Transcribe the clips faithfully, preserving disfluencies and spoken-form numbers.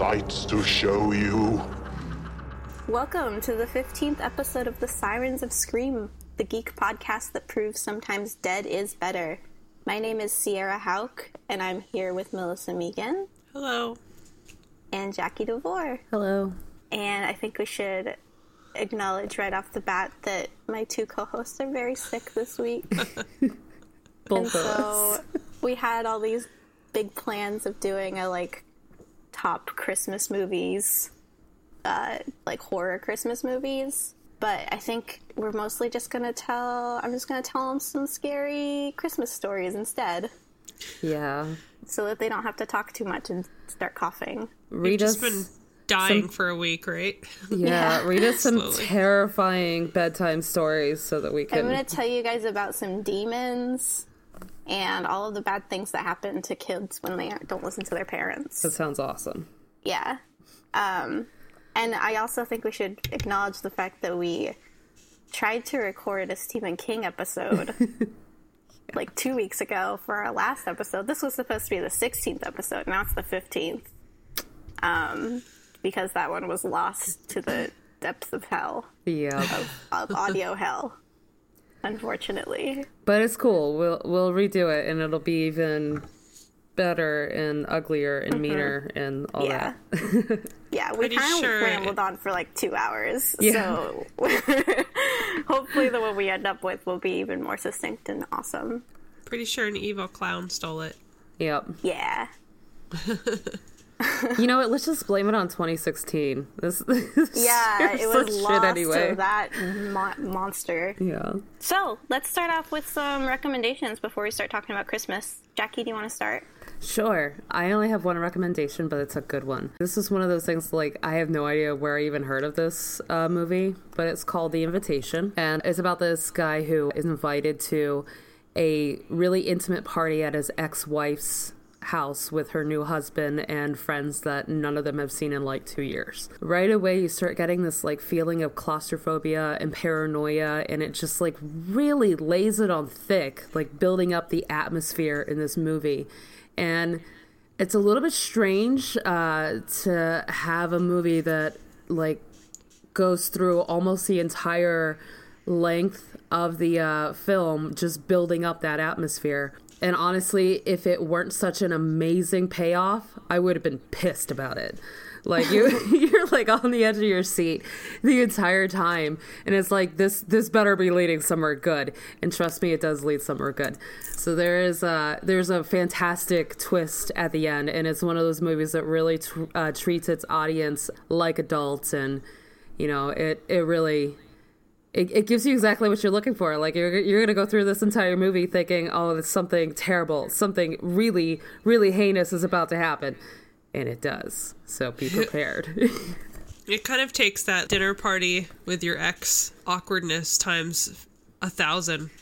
sights to show you. Welcome to the fifteenth episode of the Sirens of Scream, the geek podcast that proves sometimes dead is better. My name is Sierra Hauk, and I'm here with Melissa Megan. Hello. And Jackie DeVore. Hello. And I think we should acknowledge right off the bat that my two co-hosts are very sick this week. Both and of so us. We had all these big plans of doing a, like, top Christmas movies, uh, like horror Christmas movies. But I think we're mostly just going to tell, I'm just going to tell them some scary Christmas stories instead. Yeah. So that they don't have to talk too much and start coughing. Read You've just us been dying some, for a week, right? Yeah, Yeah. read us some Slowly. terrifying bedtime stories so that we can... I'm going to tell you guys about some demons and all of the bad things that happen to kids when they don't listen to their parents. That sounds awesome. Yeah. Um, and I also think we should acknowledge the fact that we tried to record a Stephen King episode like two weeks ago for our last episode. This was supposed to be the sixteenth episode. Now it's the fifteenth. Um, because that one was lost to the depths of hell, Yeah. of, of audio hell, unfortunately. But it's cool. We'll we'll redo it, and it'll be even better and uglier and meaner and all Yeah. that. Yeah, we Pretty kind of sure rambled on for like two hours. Yeah. So hopefully the one we end up with will be even more succinct and awesome. Pretty sure an evil clown stole it. Yep. Yeah. You know what? Let's just blame it on twenty sixteen. This, this Yeah, it was shit lost anyway. to that mo- monster. Yeah. So let's start off with some recommendations before we start talking about Christmas. Jackie, do you want to start? Sure. I only have one recommendation, but it's a good one. This is one of those things, like, I have no idea where I even heard of this uh, movie, but it's called The Invitation. And it's about this guy who is invited to a really intimate party at his ex-wife's house with her new husband and friends that none of them have seen in like two years. Right away, you start getting this like feeling of claustrophobia and paranoia, and it just like really lays it on thick, like building up the atmosphere in this movie. And it's a little bit strange uh, to have a movie that like goes through almost the entire length of the uh, film just building up that atmosphere. And honestly, if it weren't such an amazing payoff, I would have been pissed about it. Like you, you're like on the edge of your seat the entire time, and it's like this. This better be leading somewhere good. And trust me, it does lead somewhere good. So there is a there's a fantastic twist at the end, and it's one of those movies that really t- uh, treats its audience like adults, and you know it it really. It, it gives you exactly what you're looking for. Like, you're you're going to go through this entire movie thinking, oh, it's something terrible. Something really, really heinous is about to happen. And it does. So be prepared. It kind of takes that dinner party with your ex awkwardness times a thousand.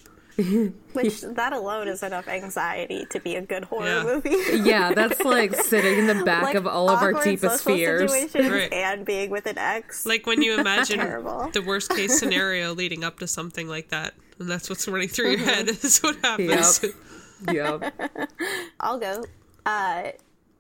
Which, that alone is enough anxiety to be a good horror Yeah. movie. Yeah, that's like sitting in the back Like, of all of our awkward deepest social fears. situations Right. and being with an ex. Like when you imagine Terrible. the worst case scenario leading up to something like that. And that's what's running through your head is what happens. Yep. Yep. I'll go. Uh,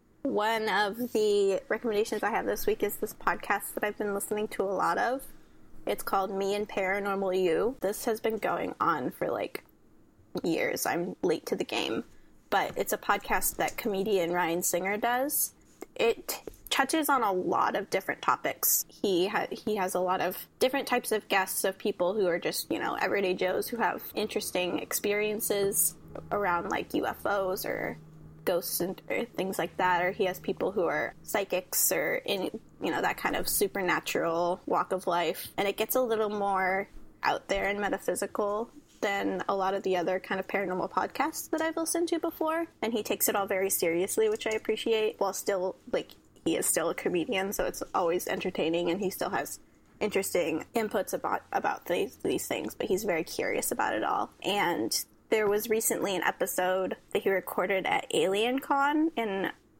one of the recommendations I have this week is this podcast that I've been listening to a lot of. It's called Me and Paranormal You. This has been going on for like years. I'm late to the game. But it's a podcast that comedian Ryan Singer does. It touches on a lot of different topics. He ha- he has a lot of different types of guests of people who are just, you know, everyday Joes who have interesting experiences around like U F Os or ghosts and or things like that. Or he has people who are psychics or in, you know, that kind of supernatural walk of life. And it gets a little more out there and metaphysical than a lot of the other kind of paranormal podcasts that I've listened to before. And he takes it all very seriously, which I appreciate, while still, like, he is still a comedian, so it's always entertaining, and he still has interesting inputs about, about these, these things, but he's very curious about it all. And there was recently an episode that he recorded at AlienCon in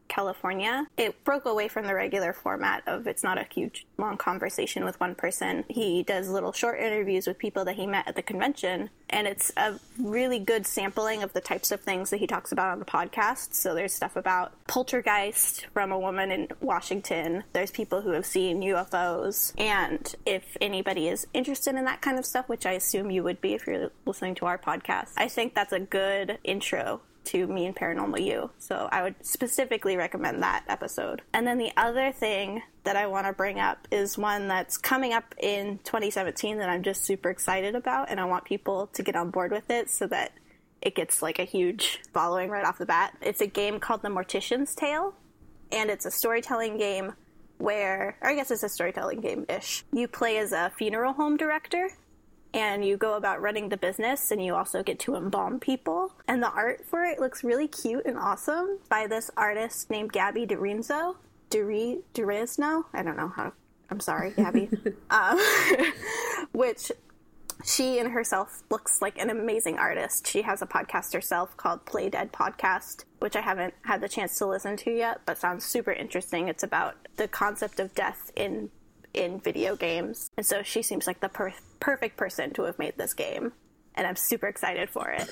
California. It broke away from the regular format of it's not a huge, long conversation with one person. He does little short interviews with people that he met at the convention, and it's a really good sampling of the types of things that he talks about on the podcast. So there's stuff about poltergeist from a woman in Washington. There's people who have seen U F Os. And if anybody is interested in that kind of stuff, which I assume you would be if you're listening to our podcast, I think that's a good intro to Me and Paranormal You. So I would specifically recommend that episode. And then the other thing that I want to bring up is one that's coming up in twenty seventeen that I'm just super excited about, and I want people to get on board with it so that it gets like a huge following right off the bat. It's a game called The Mortician's Tale, and it's a storytelling game where, or I guess it's a storytelling game-ish. You play as a funeral home director, and you go about running the business, and you also get to embalm people. And the art for it looks really cute and awesome by this artist named Gabby DeRenzo. Dere- Derezno? I don't know how. I'm sorry, Gabby. um, which she in herself looks like an amazing artist. She has a podcast herself called Play Dead Podcast, which I haven't had the chance to listen to yet, but sounds super interesting. It's about the concept of death in in video games. And so she seems like the per- perfect person to have made this game. And I'm super excited for it.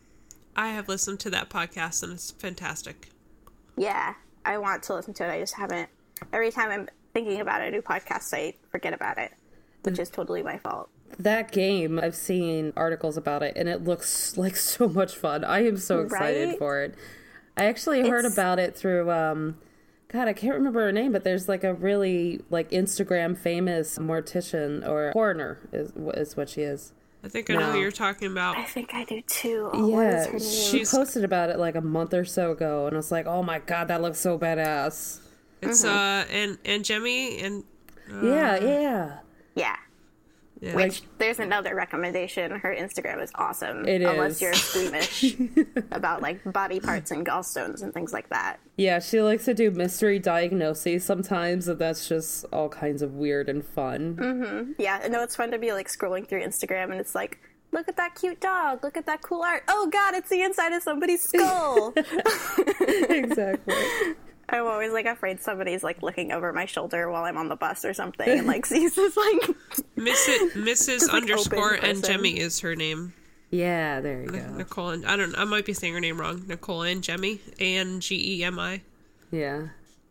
I have listened to that podcast and it's fantastic. Yeah, I want to listen to it. I just haven't. Every time I'm thinking about a new podcast, I forget about it, which is totally my fault. That game, I've seen articles about it, and it looks like so much fun. I am so excited Right? for it. I actually heard It's- about it through, um, God, I can't remember her name, but there's like a really like Instagram famous mortician or coroner is, is what she is. I think I know who No. you're talking about. I think I do too. Oh, what is Yeah, her name? she She's- posted about it like a month or so ago, and I was like, oh my God, that looks so badass. It's uh and and Jemmy and yeah, yeah. Yeah. yeah. Which, there's another recommendation. Her Instagram is awesome. It Unless is. you're squeamish about, like, body parts and gallstones and things like that. Yeah, she likes to do mystery diagnoses sometimes, and that's just all kinds of weird and fun. Yeah, I know it's fun to be, like, scrolling through Instagram and it's like, look at that cute dog. Look at that cool art. Oh, God, it's the inside of somebody's skull. Exactly. I'm always, like, afraid somebody's, like, looking over my shoulder while I'm on the bus or something and, like, sees this, like... Missus Missus like, underscore open and person. Jemmy is her name. Yeah, there you go. Nicole and I don't I might be saying her name wrong. Nicole and Jemmy. A N G E M I. Yeah.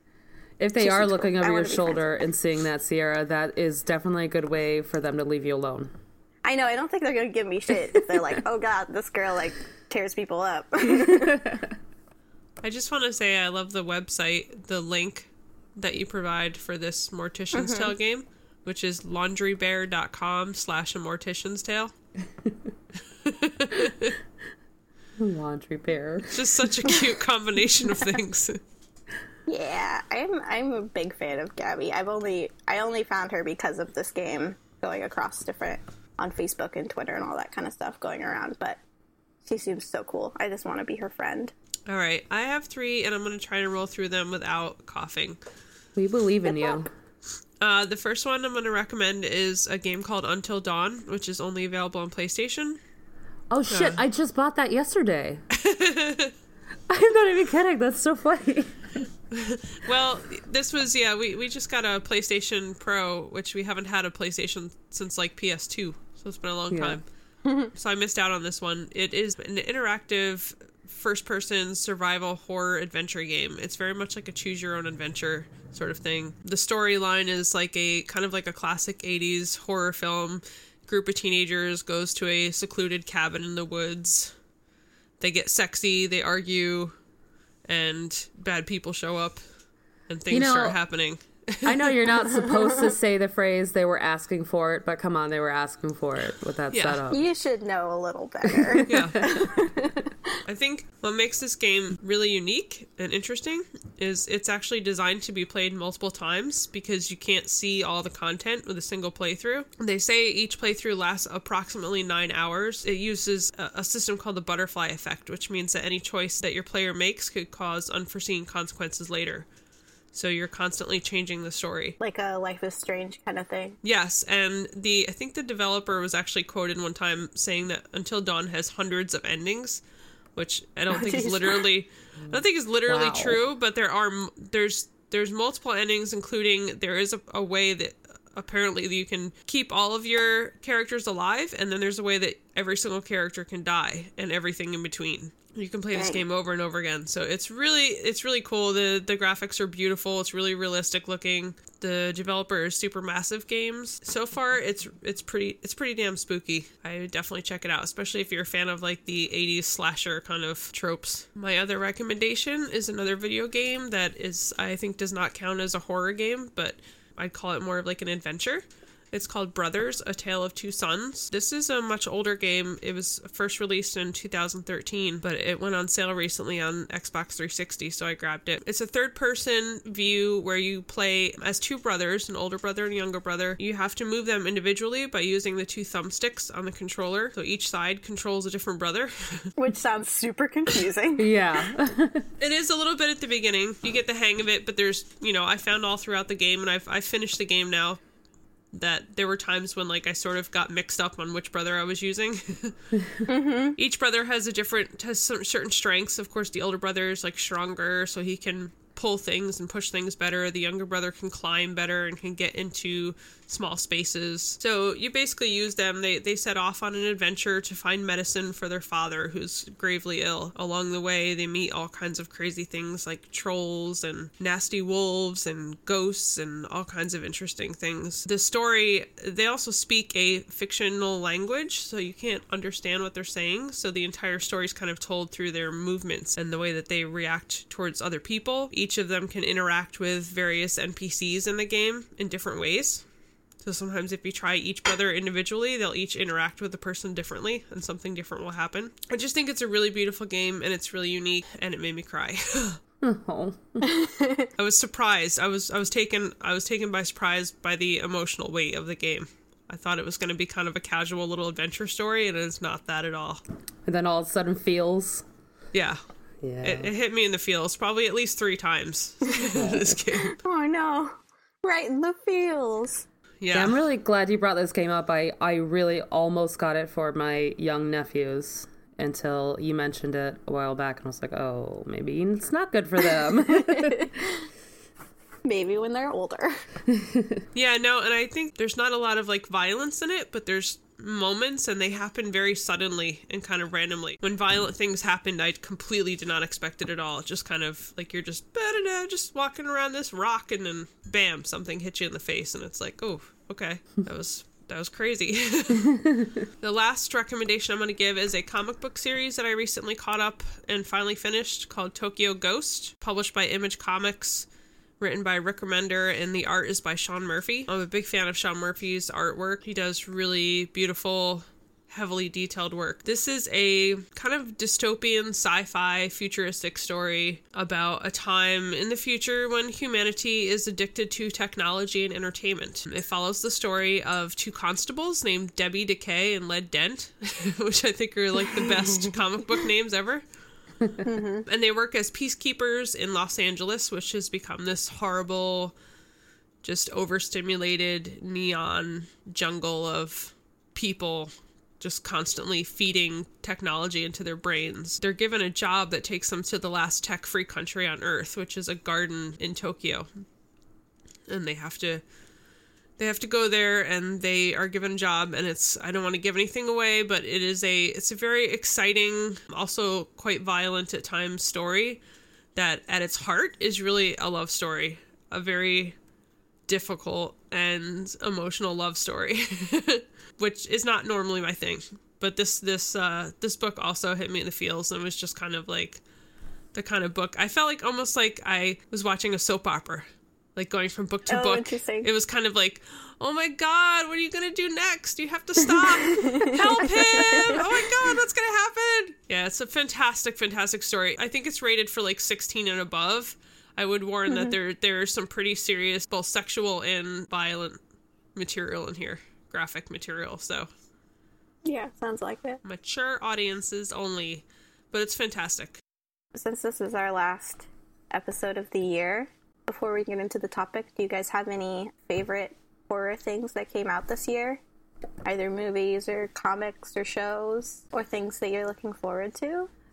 If they She are seems looking cool. I over your wanna be shoulder and seeing that, Sierra, that is definitely a good way for them to leave you alone. I know, I don't think they're gonna give me shit if they're like, oh, God, this girl, like, tears people up. I just want to say I love the website, the link that you provide for this Mortician's Tale game, which is laundrybear.com slash a mortician's tale. Laundry pair. It's just such a cute combination of things. Yeah, I'm I'm a big fan of Gabby. I've only I only found her because of this game going across different on Facebook and Twitter and all that kind of stuff going around, but she seems so cool. I just want to be her friend. All right, I have three, and I'm going to try to roll through them without coughing. We believe in you. luck. Uh, the first one I'm going to recommend is a game called Until Dawn, which is only available on PlayStation. Oh shit, I just bought that yesterday. I'm not even kidding, that's so funny. Well, this was, yeah, we, we just got a PlayStation Pro, which we haven't had a PlayStation since, like, P S two, so it's been a long Yeah. time. So I missed out on this one. It is an interactive first-person survival horror adventure game. It's very much like a choose-your-own-adventure sort of thing. The storyline is like a, kind of like a classic eighties horror film. Group of teenagers goes to a secluded cabin in the woods. They get sexy, they argue, and bad people show up, and things You know, start happening. I know you're not supposed to say the phrase they were asking for it, but come on, they were asking for it with that Yeah. setup. You should know a little better. Yeah. I think what makes this game really unique and interesting is it's actually designed to be played multiple times because you can't see all the content with a single playthrough. They say each playthrough lasts approximately nine hours. It uses a, a system called the butterfly effect, which means that any choice that your player makes could cause unforeseen consequences later. So you're constantly changing the story. Like a Life is Strange kind of thing. Yes, and the I think the developer was actually quoted one time saying that Until Dawn has hundreds of endings, which I don't think is literally, I don't think is literally Wow. true, but there are, there's, there's multiple endings, including there is a, a way that apparently you can keep all of your characters alive, and then there's a way that every single character can die and everything in between. You can play this Dang. game over and over again. So it's really, it's really cool. The the graphics are beautiful. It's really realistic looking. The developer is Supermassive Games. So far, it's it's pretty it's pretty damn spooky. I would definitely check it out, especially if you're a fan of like the eighties slasher kind of tropes. My other recommendation is another video game that is, I think, does not count as a horror game, but I'd call it more of like an adventure. It's called Brothers, A Tale of Two Sons. This is a much older game. It was first released in two thousand thirteen, but it went on sale recently on Xbox three sixty, so I grabbed it. It's a third-person view where you play as two brothers, an older brother and a younger brother. You have to move them individually by using the two thumbsticks on the controller, so each side controls a different brother. Which sounds super confusing. Yeah. It is a little bit at the beginning. You get the hang of it, but there's, you know, I found all throughout the game, and I've, I've finished the game now, that there were times when like I sort of got mixed up on which brother I was using. Mm-hmm. Each brother has a different, has some certain strengths. Of course, the older brother is like stronger, so he can pull things and push things better. The younger brother can climb better and can get into small spaces. So you basically use them. They they set off on an adventure to find medicine for their father, who's gravely ill. Along the way, they meet all kinds of crazy things like trolls and nasty wolves and ghosts and all kinds of interesting things. The story, they also speak a fictional language, so you can't understand what they're saying. So the entire story is kind of told through their movements and the way that they react towards other people. Each of them can interact with various N P Cs in the game in different ways. So sometimes if you try each brother individually, they'll each interact with the person differently, and something different will happen. I just think it's a really beautiful game, and it's really unique, and it made me cry. Oh. I was surprised. I was I was taken I was taken by surprise by the emotional weight of the game. I thought it was going to be kind of a casual little adventure story, and it's not that at all. And then all of a sudden feels. Yeah. Yeah. It, it hit me in the feels probably at least three times. This game. Oh no. Right in the feels. Yeah. Yeah, I'm really glad you brought this game up. I, I really almost got it for my young nephews until you mentioned it a while back, and I was like, oh, maybe it's not good for them. Maybe when they're older. Yeah, no, and I think there's not a lot of like violence in it, but there's moments and they happen very suddenly and kind of randomly. When violent things happened, I completely did not expect it at all. It just kind of like you're just ba-da-da, just walking around this rock, and then bam, something hits you in the face, and it's like, oh, okay, that was that was crazy. The last recommendation I'm going to give is a comic book series that I recently caught up and finally finished called Tokyo Ghost, published by Image Comics. Written by Rick Remender, and the art is by Sean Murphy. I'm a big fan of Sean Murphy's artwork. He does really beautiful, heavily detailed work. This is a kind of dystopian, sci-fi, futuristic story about a time in the future when humanity is addicted to technology and entertainment. It follows the story of two constables named Debbie Decay and Led Dent, which I think are like the best comic book names ever. Mm-hmm. And they work as peacekeepers in Los Angeles, which has become this horrible, just overstimulated neon jungle of people just constantly feeding technology into their brains. They're given a job that takes them to the last tech-free country on Earth, which is a garden in Tokyo. And they have to They have to go there, and they are given a job, and it's, I don't want to give anything away, but it is a, it's a very exciting, also quite violent at times story that at its heart is really a love story, a very difficult and emotional love story, which is not normally my thing. But this, this, uh, this book also hit me in the feels, and was just kind of like the kind of book, I felt like almost like I was watching a soap opera. Like going from book to oh, book. Interesting. It was kind of like, oh my god, what are you going to do next? You have to stop. Help him. Oh my god, what's going to happen? Yeah, it's a fantastic, fantastic story. I think it's rated for like sixteen and above. I would warn mm-hmm. that there there's some pretty serious, both sexual and violent material in here. Graphic material, so. Yeah, sounds like it. Mature audiences only. But it's fantastic. Since this is our last episode of the year, before we get into the topic, do you guys have any favorite horror things that came out this year? Either movies or comics or shows or things that you're looking forward to?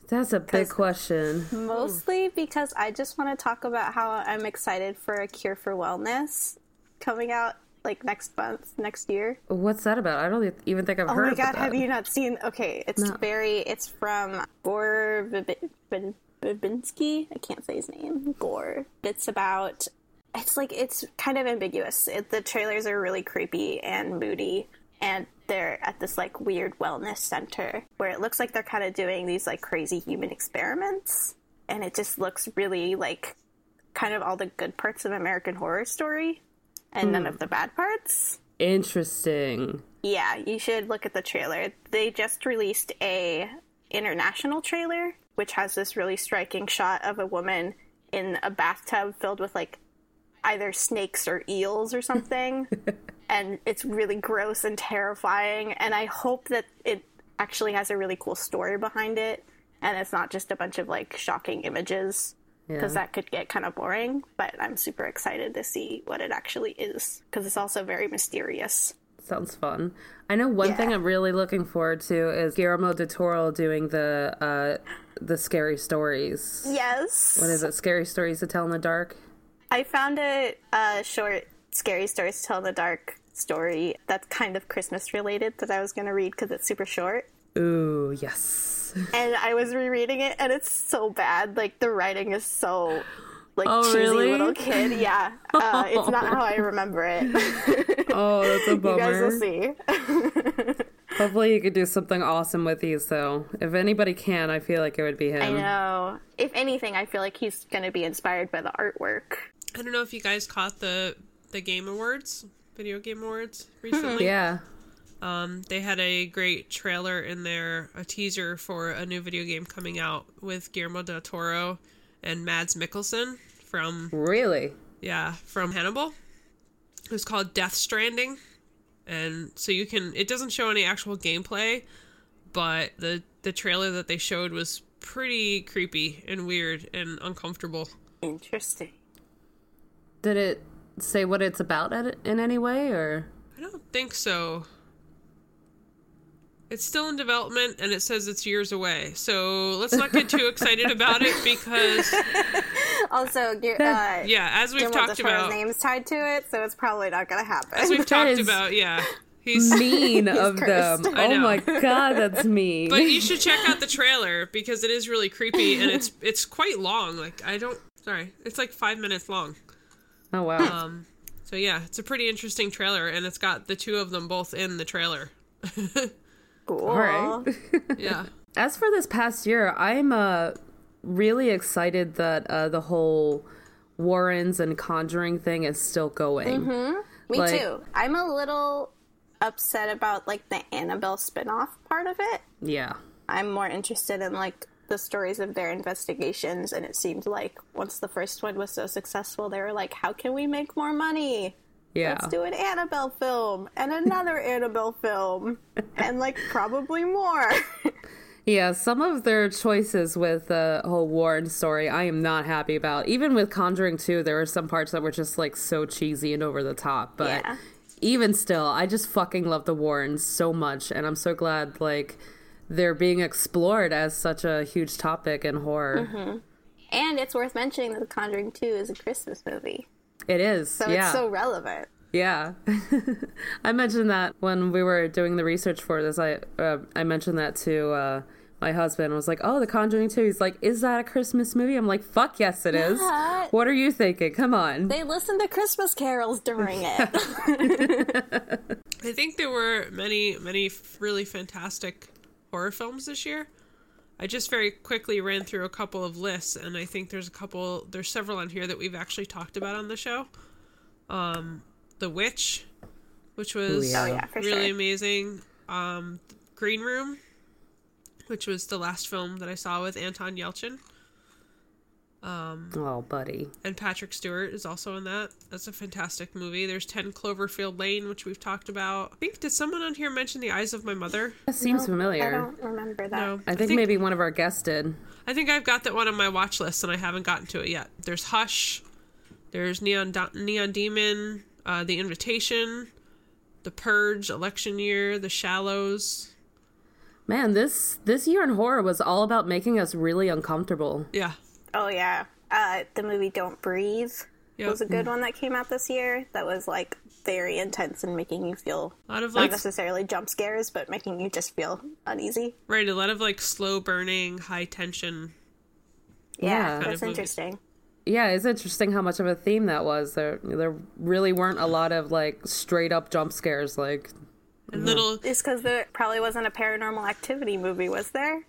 That's a big question. Mostly because I just want to talk about how I'm excited for A Cure for Wellness coming out like next month, next year. What's that about? I don't even think I've Oh heard my of god, that. have you not seen? Okay, it's No. very, it's from Gore Verbin- Verbin- Verbinski. I can't say his name. Gore. It's about, it's like, it's kind of ambiguous. It, the trailers are really creepy and moody, and they're at this like weird wellness center where it looks like they're kind of doing these like crazy human experiments, and it just looks really like kind of all the good parts of American Horror Story and none of the bad parts. Interesting. Yeah, you should look at the trailer. They just released a international trailer, which has this really striking shot of a woman in a bathtub filled with like either snakes or eels or something. And it's really gross and terrifying. And I hope that it actually has a really cool story behind it, and it's not just a bunch of like shocking images, because Yeah. that could get kind of boring. But I'm super excited to see what it actually is, because it's also very mysterious. Sounds fun. I know one Yeah. thing I'm really looking forward to is Guillermo del Toro doing the uh, the scary stories. Yes. What is it? Scary Stories to Tell in the Dark? I found a, a short Scary Stories to Tell in the Dark story that's kind of Christmas related that I was going to read because it's super short. Ooh, yes. And I was rereading it, and it's so bad. Like, the writing is so, like, Oh, cheesy really? little kid. Yeah. Uh, it's not how I remember it. Oh, that's a You bummer. guys will see. Hopefully you could do something awesome with these, though. If anybody can, I feel like it would be him. I know. If anything, I feel like he's going to be inspired by the artwork. I don't know if you guys caught the the Game Awards, Video Game Awards recently. Yeah. Um, they had a great trailer in there, a teaser for a new video game coming out with Guillermo del Toro and Mads Mikkelsen from, Really? yeah, from Hannibal. It was called Death Stranding. And so you can, it doesn't show any actual gameplay, but the, the trailer that they showed was pretty creepy and weird and uncomfortable. Interesting. Did it say what it's about at- in any way, or? I don't think so. It's still in development, and it says it's years away. So let's not get too excited about it because, Also, Gu- uh, yeah, as we've Guillermo del talked Toro's about, name's tied to it, so it's probably not going to happen. as we've That talked is about, yeah, he's. Mean of cursed. them. I Oh know. my god, that's mean. But you should check out the trailer because it is really creepy, and it's it's quite long. Like I don't, sorry, it's like five minutes long. Oh wow. Um, so yeah, it's a pretty interesting trailer, and it's got the two of them both in the trailer. Cool. All right. Yeah. As for this past year, I'm uh, really excited that uh, the whole Warrens and Conjuring thing is still going. Me Like- too. I'm a little upset about like the Annabelle spin-off part of it. Yeah. I'm more interested in like the stories of their investigations, and it seemed like once the first one was so successful, they were like, how can we make more money? Yeah. Let's do an Annabelle film and another Annabelle film and like probably more. Yeah, some of their choices with the whole Warren story, I am not happy about. Even with Conjuring two, there were some parts that were just like so cheesy and over the top. But Yeah. even still, I just fucking love the Warrens so much, and I'm so glad like they're being explored as such a huge topic in horror. And it's worth mentioning that The Conjuring two is a Christmas movie, It is, so yeah. it's so relevant. Yeah, I mentioned that when we were doing the research for this. I uh, I mentioned that to uh, my husband. I was like, "Oh, The Conjuring two." He's like, "Is that a Christmas movie?" I'm like, "Fuck yes, it is." What? What are you thinking? Come on. They listen to Christmas carols during it. I think there were many, many f- really fantastic horror films this year. I just very quickly ran through a couple of lists, and I think there's a couple, there's several on here that we've actually talked about on the show. Um, The Witch, which was Ooh, yeah. Oh, yeah, for really sure. amazing. Um, Green Room, which was the last film that I saw with Anton Yelchin. Oh, buddy. And Patrick Stewart is also in that. That's a fantastic movie. There's ten Cloverfield Lane, which we've talked about. I think, did someone on here mention The Eyes of My Mother? That seems I familiar. don't remember that. No. I think maybe one of our guests did. I think I've got that one on my watch list, and I haven't gotten to it yet. There's Hush. There's Neon, Do- Neon Demon. Uh, The Invitation. The Purge. Election Year. The Shallows. Man, this this year in horror was all about making us really uncomfortable. Yeah. Oh, yeah. Uh, the movie Don't Breathe Yep. was a good one that came out this year. That was, like, very intense and making you feel, A lot of not like, necessarily jump scares, but making you just feel uneasy. right, a lot of like slow burning, high tension. Yeah. Yeah, Kind that's of movies. interesting. Yeah, it's interesting how much of a theme that was. There there really weren't a lot of like straight up jump scares like And little, It's because there probably wasn't a Paranormal Activity movie, was there?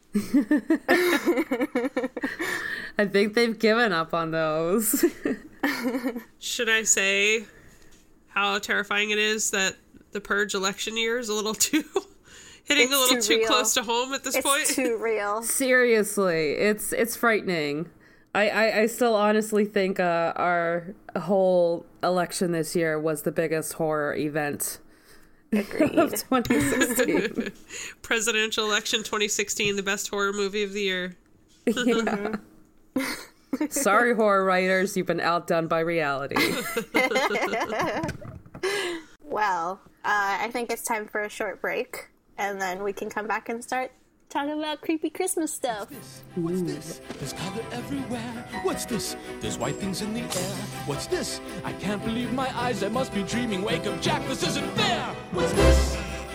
I think they've given up on those. should I say how terrifying it is that the Purge election year is a little too, hitting It's a little too too real. close to home at this It's point? too real. Seriously, it's it's frightening. I, I, I still honestly think uh, our whole election this year was the biggest horror event Agreed. of twenty sixteen. Presidential election twenty sixteen, the best horror movie of the year. Yeah. Sorry, horror writers, you've been outdone by reality. Well, uh, I think it's time for a short break, and then we can come back and start talking about creepy Christmas stuff. What's this? There's color everywhere. What's this? There's white things in the air. What's this? I can't believe my eyes. I must be dreaming. Wake up, Jack. This isn't fair. What's this?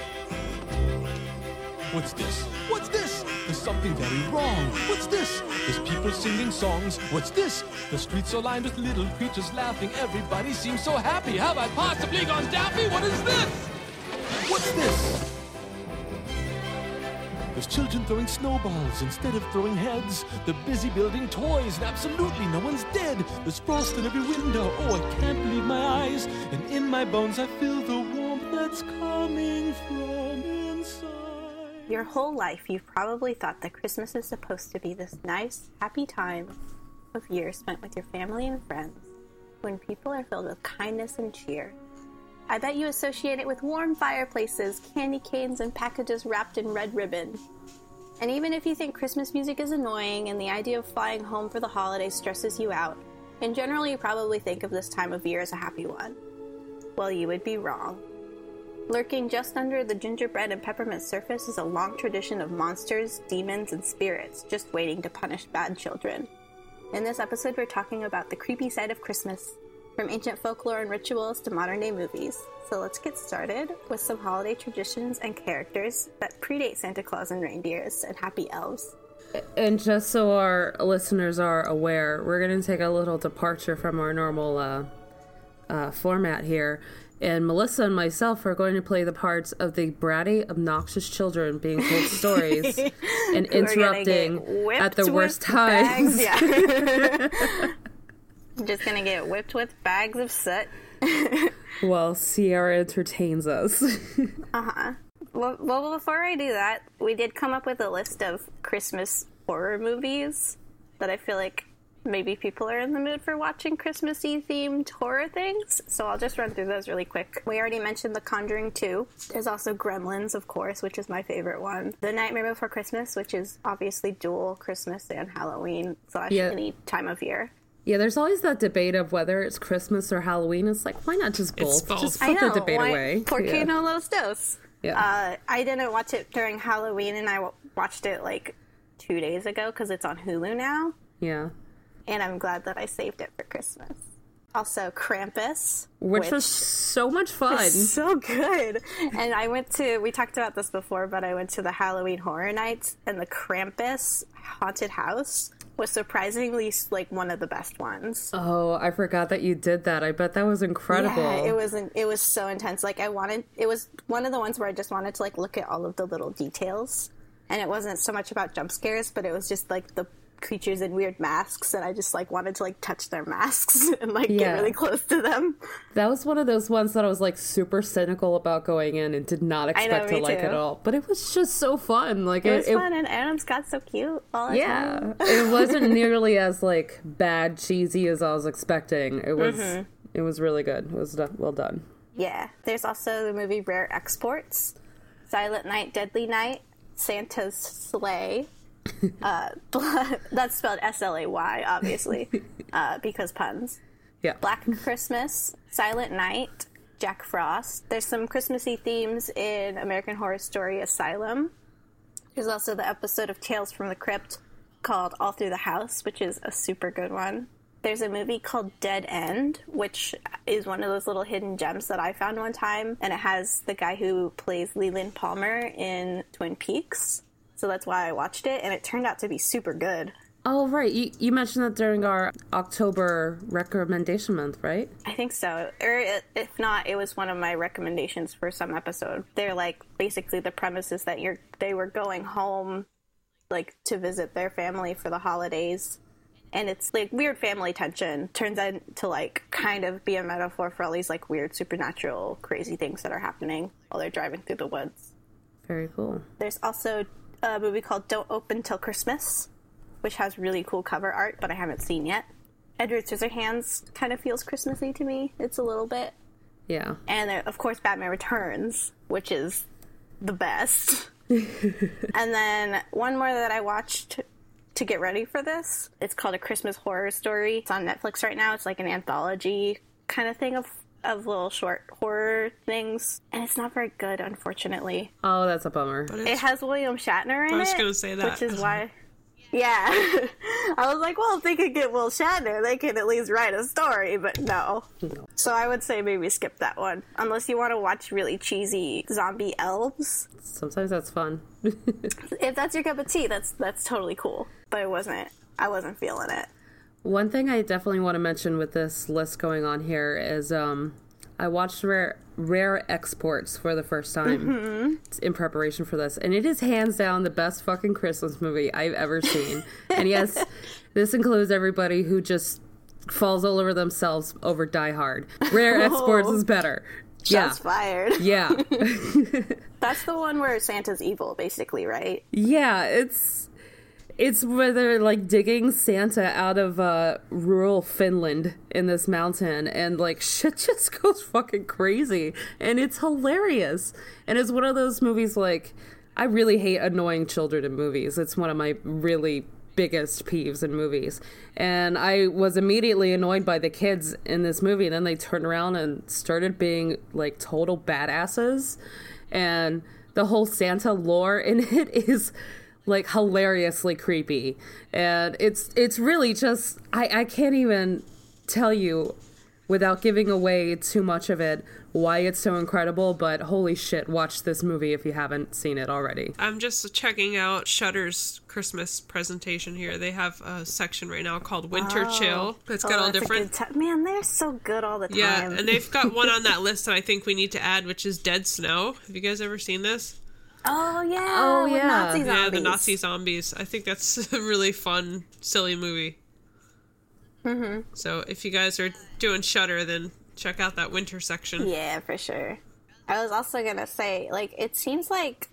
What's this? What's this? There's something very wrong. What's this? There's people singing songs. What's this? The streets are lined with little creatures laughing. Everybody seems so happy. Have I possibly gone daffy? What is this? What's this? There's children throwing snowballs instead of throwing heads. They're busy building toys, and absolutely no one's dead. There's frost in every window. Oh, I can't believe my eyes. And in my bones, I feel the warmth that's coming from inside. Your whole life, you've probably thought that Christmas is supposed to be this nice, happy time of year spent with your family and friends, when people are filled with kindness and cheer. I bet you associate it with warm fireplaces, candy canes, and packages wrapped in red ribbon. And even if you think Christmas music is annoying and the idea of flying home for the holidays stresses you out, in general you probably think of this time of year as a happy one. Well, you would be wrong. Lurking just under the gingerbread and peppermint surface is a long tradition of monsters, demons, and spirits just waiting to punish bad children. In this episode, we're talking about the creepy side of Christmas, from ancient folklore and rituals to modern-day movies. So let's get started with some holiday traditions and characters that predate Santa Claus and reindeers and happy elves. And just so our listeners are aware, we're going to take a little departure from our normal uh, uh, format here. And Melissa and myself are going to play the parts of the bratty, obnoxious children being told stories and Who are gonna interrupting get whipped at the worst with bags. times. Yeah. I'm just gonna get whipped with bags of soot. While Sierra entertains us. Uh-huh. Well, well, before I do that, we did come up with a list of Christmas horror movies that I feel like maybe people are in the mood for watching Christmassy themed horror things. So I'll just run through those really quick. We already mentioned The Conjuring two. There's also Gremlins, of course, which is my favorite one. The Nightmare Before Christmas, which is obviously dual Christmas and Halloween slash Yeah. any time of year. Yeah, there's always that debate of whether it's Christmas or Halloween. It's like, why not just both? It's both. Just I put know. the debate why, away. Por qué Yeah. no los dos? Yeah. Uh, I didn't watch it during Halloween, and I w- watched it like two days ago because it's on Hulu now, yeah. and I'm glad that I saved it for Christmas. Also, Krampus, Which, was so much fun. so good. And I went to, we talked about this before, but I went to the Halloween Horror Nights, and the Krampus Haunted House was surprisingly like one of the best ones. Oh, I forgot that you did that. I bet that was incredible. Yeah, it was it was so intense. Like I wanted, it was one of the ones where I just wanted to like look at all of the little details, and it wasn't so much about jump scares, but it was just like the creatures in weird masks, and I just like wanted to like touch their masks and like Yeah. get really close to them. That was one of those ones that I was like super cynical about going in and did not I know, expect to me like too. it all. But it was just so fun. Like It was fun, and Adam Scott's so cute all the Yeah, time. it wasn't nearly as like bad cheesy as I was expecting. It was Mm-hmm. it was really good. It was do- well done. Yeah. There's also the movie Rare Exports, Silent Night, Deadly Night, Santa's Sleigh. uh, that's spelled S L A Y, obviously, uh, because puns. Yeah. Black Christmas, Silent Night, Jack Frost. There's some Christmassy themes in American Horror Story Asylum. There's also the episode of Tales from the Crypt called All Through the House, which is a super good one. There's a movie called Dead End, which is one of those little hidden gems that I found one time, and it has the guy who plays Leland Palmer in Twin Peaks. So that's why I watched it, and it turned out to be super good. Oh, right. You, you mentioned that during our October recommendation month, right? I think so. Or if not, it was one of my recommendations for some episode. They're like, basically the premise is that you're they were going home, like, to visit their family for the holidays. And it's like weird family tension turns out to like kind of be a metaphor for all these like weird supernatural crazy things that are happening while they're driving through the woods. Very cool. There's also a movie called Don't Open Till Christmas, which has really cool cover art, but I haven't seen yet. Edward Scissorhands kind of feels Christmassy to me. It's a little bit. Yeah. And there, of course, Batman Returns, which is the best. And then one more that I watched to get ready for this. It's called A Christmas Horror Story. It's on Netflix right now. It's like an anthology kind of thing of of little short horror things, and it's not very good, unfortunately. Oh, that's a bummer. It has William Shatner in it. I was going to say that. Which is why... Yeah. I was like, well, if they could get Will Shatner, they could at least write a story, but no. no. So I would say maybe skip that one. Unless you want to watch really cheesy zombie elves. Sometimes that's fun. If that's your cup of tea, that's that's totally cool. But it wasn't, I wasn't feeling it. One thing I definitely want to mention with this list going on here is um, I watched Rare, Rare Exports for the first time mm-hmm. in preparation for this, and it is hands down the best fucking Christmas movie I've ever seen. And yes, this includes everybody who just falls all over themselves over Die Hard. Rare Whoa. Exports is better. Shots yeah. fired. Yeah. That's the one where Santa's evil, basically, right? Yeah, it's... It's where they're, like, digging Santa out of uh, rural Finland in this mountain, and, like, shit just goes fucking crazy, and it's hilarious. And it's one of those movies, like, I really hate annoying children in movies. It's one of my really biggest peeves in movies. And I was immediately annoyed by the kids in this movie, and then they turned around and started being, like, total badasses. And the whole Santa lore in it is... like hilariously creepy, and it's it's really just I, I can't even tell you without giving away too much of it why it's so incredible, but holy shit, watch this movie if you haven't seen it already. I'm just checking out Shudder's Christmas presentation here. They have a section right now called Winter oh. Chill. It's oh, got all different... T- Man, they're so good all the time. Yeah, and they've got one on that list that I think we need to add, which is Dead Snow. Have you guys ever seen this? Oh, yeah. Oh, with yeah. Nazi zombies. Yeah, the Nazi zombies. I think that's a really fun, silly movie. Mm-hmm. So if you guys are doing Shudder, then check out that winter section. Yeah, for sure. I was also going to say, like, it seems like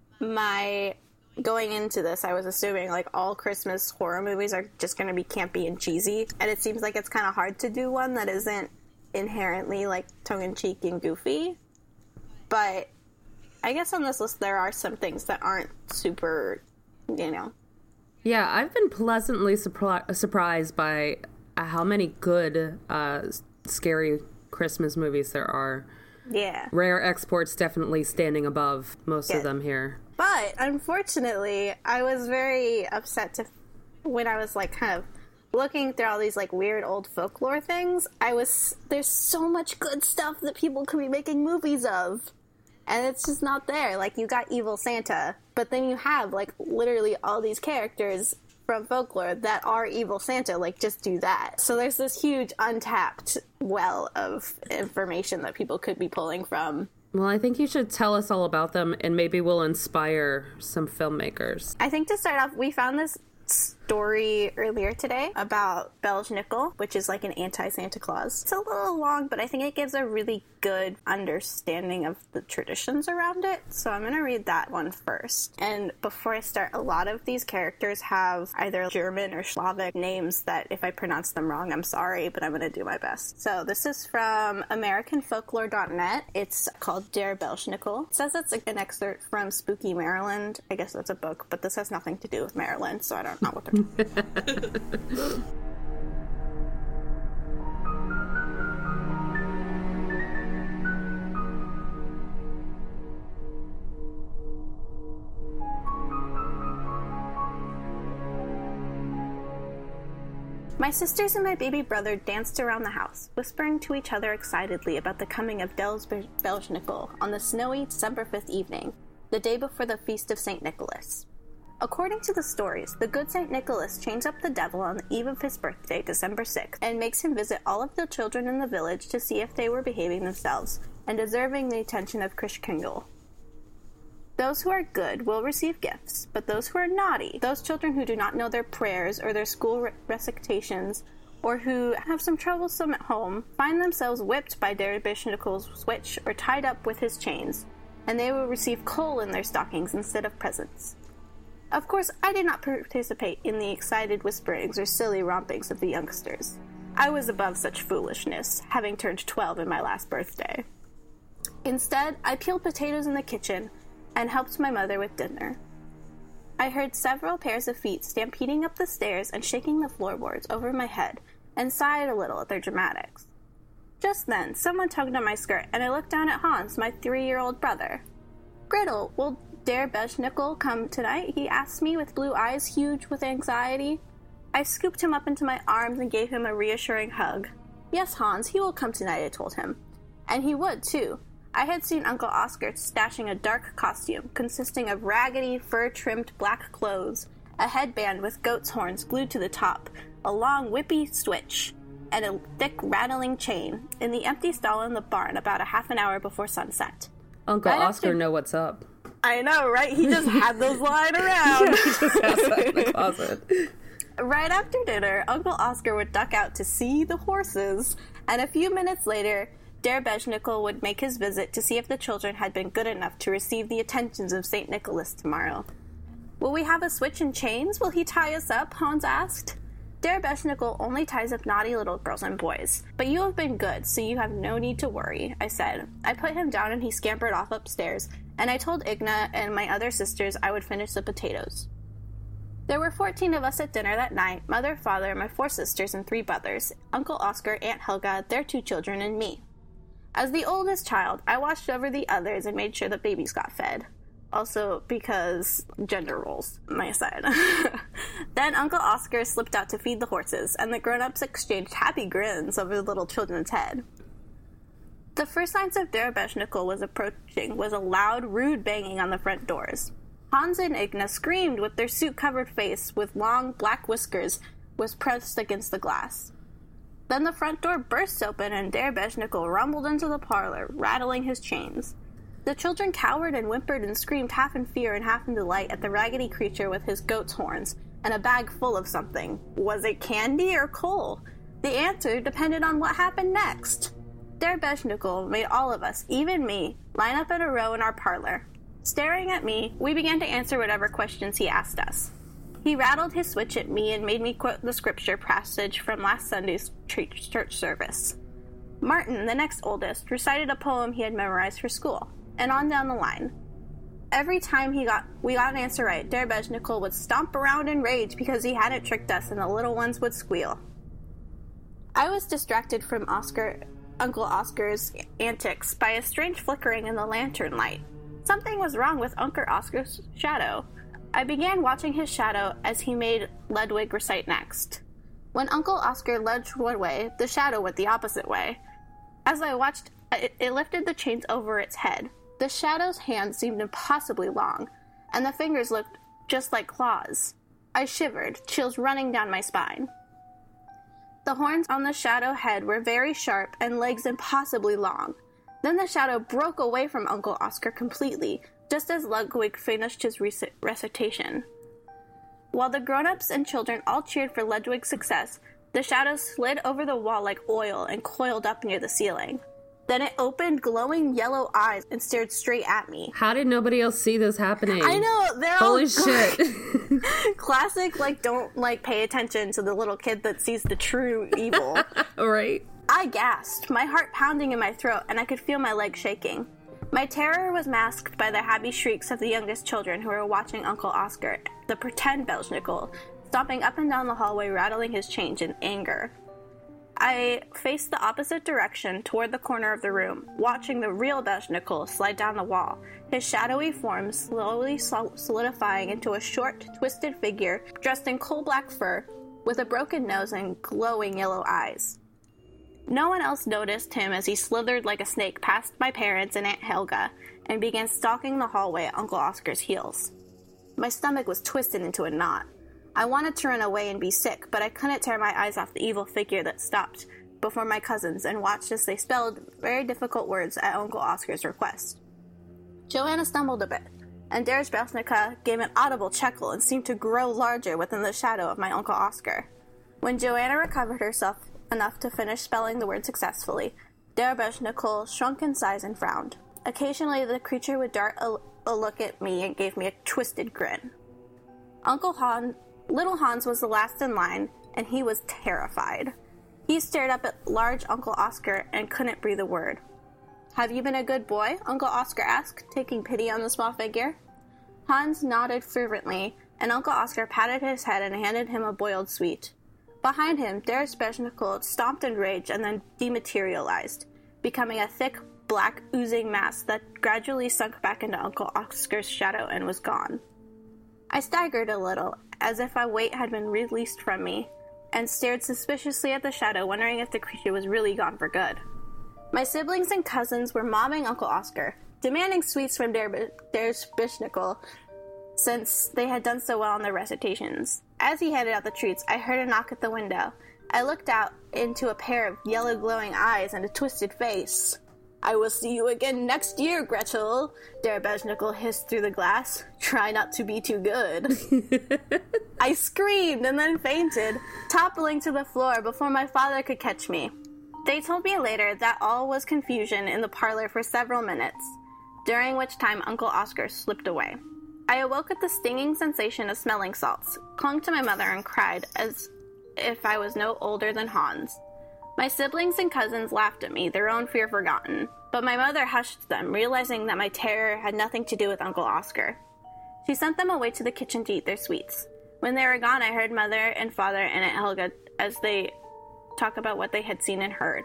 my... Going into this, I was assuming, like, all Christmas horror movies are just going to be campy and cheesy. And it seems like it's kind of hard to do one that isn't inherently, like, tongue-in-cheek and goofy. But... I guess on this list there are some things that aren't super, you know. Yeah, I've been pleasantly surpri- surprised by how many good, uh, scary Christmas movies there are. Yeah. Rare Exports definitely standing above most yeah. of them here. But, unfortunately, I was very upset to, when I was, like, kind of looking through all these, like, weird old folklore things, I was, there's so much good stuff that people could be making movies of. And it's just not there. Like, you got Evil Santa, but then you have, like, literally all these characters from folklore that are Evil Santa. Like, just do that. So there's this huge untapped well of information that people could be pulling from. Well, I think you should tell us all about them, and maybe we'll inspire some filmmakers. I think to start off, we found this story earlier today about Belznickel, which is like an anti-Santa Claus. It's a little long, but I think it gives a really good understanding of the traditions around it. So I'm going to read that one first. And before I start, a lot of these characters have either German or Slavic names that if I pronounce them wrong, I'm sorry, but I'm going to do my best. So this is from American Folklore dot net. It's called Der Belznickel. It says it's an excerpt from Spooky Maryland. I guess that's a book, but this has nothing to do with Maryland, so I don't know what they're talking about. My sisters and my baby brother danced around the house, whispering to each other excitedly about the coming of Dels Belschnickel on the snowy December fifth evening, the day before the feast of Saint Nicholas. According to the stories, the good Saint Nicholas chains up the devil on the eve of his birthday, December sixth, and makes him visit all of the children in the village to see if they were behaving themselves and deserving the attention of Christkindl. Those who are good will receive gifts, but those who are naughty, those children who do not know their prayers or their school re- recitations, or who have some troublesome at home, find themselves whipped by Der Belschnickel's switch or tied up with his chains, and they will receive coal in their stockings instead of presents. Of course, I did not participate in the excited whisperings or silly rompings of the youngsters. I was above such foolishness, having turned twelve in my last birthday. Instead, I peeled potatoes in the kitchen and helped my mother with dinner. I heard several pairs of feet stampeding up the stairs and shaking the floorboards over my head, and sighed a little at their dramatics. Just then, someone tugged on my skirt, and I looked down at Hans, my three-year-old brother. "Gretel, will Der Belschnickel come tonight?" he asked me with blue eyes huge with anxiety. I scooped him up into my arms and gave him a reassuring hug. "Yes, Hans, he will come tonight," I told him. And he would, too. I had seen Uncle Oscar stashing a dark costume consisting of raggedy, fur-trimmed black clothes, a headband with goat's horns glued to the top, a long whippy switch, and a thick rattling chain in the empty stall in the barn about a half an hour before sunset. Uncle Right Oscar after- know what's up. I know, right? He just had those lying around. He just has that in the closet. Right after dinner, Uncle Oscar would duck out to see the horses, and a few minutes later, Der Belschnickel would make his visit to see if the children had been good enough to receive the attentions of Saint Nicholas tomorrow. "Will we have a switch and chains? Will he tie us up?" Hans asked. Der Belschnickel only ties up naughty little girls and boys, but you have been good, so you have no need to worry, I said. I put him down and he scampered off upstairs, and I told Igna and my other sisters I would finish the potatoes. There were fourteen of us at dinner that night, mother, father, my four sisters, and three brothers, Uncle Oscar, Aunt Helga, their two children, and me. As the oldest child, I watched over the others and made sure the babies got fed. Also, because gender roles, my side. Then Uncle Oscar slipped out to feed the horses, and the grown-ups exchanged happy grins over the little children's head. The first signs of Der Belschnickel was approaching was a loud, rude banging on the front doors. Hans and Igna screamed with their soot-covered face with long, black whiskers was pressed against the glass. Then the front door burst open and Der Belschnickel rumbled into the parlor, rattling his chains. The children cowered and whimpered and screamed half in fear and half in delight at the raggedy creature with his goat's horns and a bag full of something. Was it candy or coal? The answer depended on what happened next. Der Belschnickel made all of us, even me, line up in a row in our parlor. Staring at me, we began to answer whatever questions he asked us. He rattled his switch at me and made me quote the scripture passage from last Sunday's church service. Martin, the next oldest, recited a poem he had memorized for school, and on down the line. Every time he got we got an answer right, Der Belschnickel would stomp around in rage because he hadn't tricked us, and the little ones would squeal. I was distracted from Oscar, Uncle Oscar's antics by a strange flickering in the lantern light. Something was wrong with Uncle Oscar's shadow. I began watching his shadow as he made Ludwig recite next. When Uncle Oscar lunged one way, the shadow went the opposite way. As I watched, it, it lifted the chains over its head. The shadow's hands seemed impossibly long, and the fingers looked just like claws. I shivered, chills running down my spine. The horns on the shadow head were very sharp and legs impossibly long. Then the shadow broke away from Uncle Oscar completely, just as Ludwig finished his rec- recitation. While the grown-ups and children all cheered for Ludwig's success, the shadow slid over the wall like oil and coiled up near the ceiling. Then it opened glowing yellow eyes and stared straight at me. How did nobody else see this happening? I know, they're Holy all shit. classic, like, don't, like, pay attention to the little kid that sees the true evil. Right? I gasped, my heart pounding in my throat, and I could feel my legs shaking. My terror was masked by the happy shrieks of the youngest children who were watching Uncle Oscar, the pretend Belschnickel, stomping up and down the hallway, rattling his chains in anger. I faced the opposite direction toward the corner of the room, watching the real Belschnickel slide down the wall, his shadowy form slowly solidifying into a short, twisted figure dressed in coal-black fur, with a broken nose and glowing yellow eyes. No one else noticed him as he slithered like a snake past my parents and Aunt Helga and began stalking the hallway at Uncle Oscar's heels. My stomach was twisted into a knot. I wanted to run away and be sick, but I couldn't tear my eyes off the evil figure that stopped before my cousins and watched as they spelled very difficult words at Uncle Oscar's request. Joanna stumbled a bit, and Derezhbelshnikov gave an audible chuckle and seemed to grow larger within the shadow of my Uncle Oscar. When Joanna recovered herself enough to finish spelling the word successfully, Derezhbelshnikov shrunk in size and frowned. Occasionally, the creature would dart a, a look at me and gave me a twisted grin. Uncle Han, Little Hans was the last in line, and he was terrified. He stared up at large Uncle Oscar and couldn't breathe a word. "Have you been a good boy?" Uncle Oscar asked, taking pity on the small figure. Hans nodded fervently, and Uncle Oscar patted his head and handed him a boiled sweet. Behind him, Derezhbelshnikov stomped in rage and then dematerialized, becoming a thick, black, oozing mass that gradually sunk back into Uncle Oscar's shadow and was gone. I staggered a little, as if a weight had been released from me, and stared suspiciously at the shadow, wondering if the creature was really gone for good. My siblings and cousins were mobbing Uncle Oscar, demanding sweets from Derezhbelshnikov, since they had done so well on their recitations. As he handed out the treats, I heard a knock at the window. I looked out into a pair of yellow glowing eyes and a twisted face. "I will see you again next year, Gretel," Derezhbelshnikov hissed through the glass. "Try not to be too good." I screamed and then fainted, toppling to the floor before my father could catch me. They told me later that all was confusion in the parlor for several minutes, during which time Uncle Oscar slipped away. I awoke at the stinging sensation of smelling salts, clung to my mother, and cried as if I was no older than Hans. My siblings and cousins laughed at me, their own fear forgotten, but my mother hushed them, realizing that my terror had nothing to do with Uncle Oscar. She sent them away to the kitchen to eat their sweets. When they were gone, I heard Mother and Father and Aunt Helga as they talk about what they had seen and heard.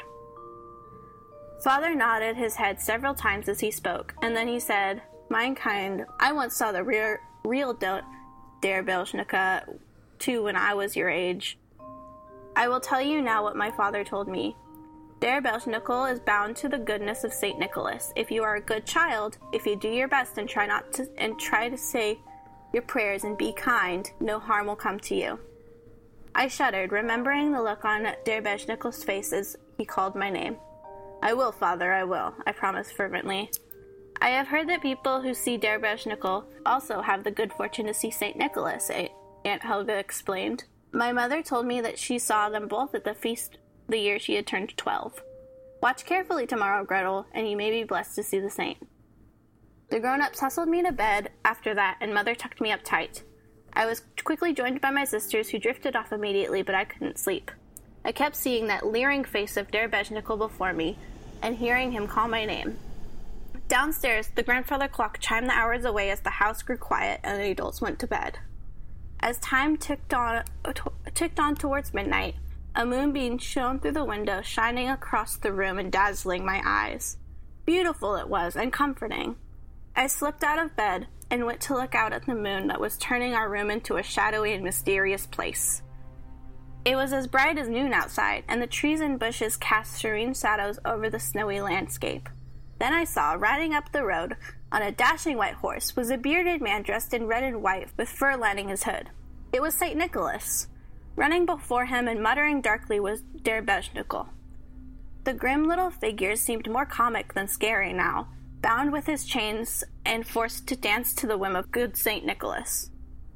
Father nodded his head several times as he spoke, and then he said, "Mein kind, I once saw the real, real Derezhbelshnikov, too, when I was your age. I will tell you now what my father told me. Derezhbelshnikov is bound to the goodness of Saint Nicholas. If you are a good child, if you do your best and try not to and try to say your prayers and be kind, no harm will come to you." I shuddered, remembering the look on Derezhbelshnikov's face as he called my name. "I will, Father, I will," I promised fervently. I have heard that people who see Derezhbelshnikov also have the good fortune to see Saint Nicholas, Aunt Helga explained. My mother told me that she saw them both at the feast the year she had turned twelve. "Watch carefully tomorrow, Gretel, and you may be blessed to see the saint." The grown-ups hustled me to bed after that, and Mother tucked me up tight. I was quickly joined by my sisters, who drifted off immediately, but I couldn't sleep. I kept seeing that leering face of Derezhbelshnikov before me, and hearing him call my name. Downstairs, the grandfather clock chimed the hours away as the house grew quiet and the adults went to bed. As time ticked on, t- ticked on towards midnight, a moonbeam shone through the window, shining across the room and dazzling my eyes. Beautiful it was, and comforting. I slipped out of bed and went to look out at the moon that was turning our room into a shadowy and mysterious place. It was as bright as noon outside, and the trees and bushes cast serene shadows over the snowy landscape. Then I saw, riding up the road on a dashing white horse, was a bearded man dressed in red and white with fur lining his hood. It was Saint Nicholas. Running before him and muttering darkly was Derezhbelshnikov. The grim little figure seemed more comic than scary now, bound with his chains and forced to dance to the whim of good Saint Nicholas.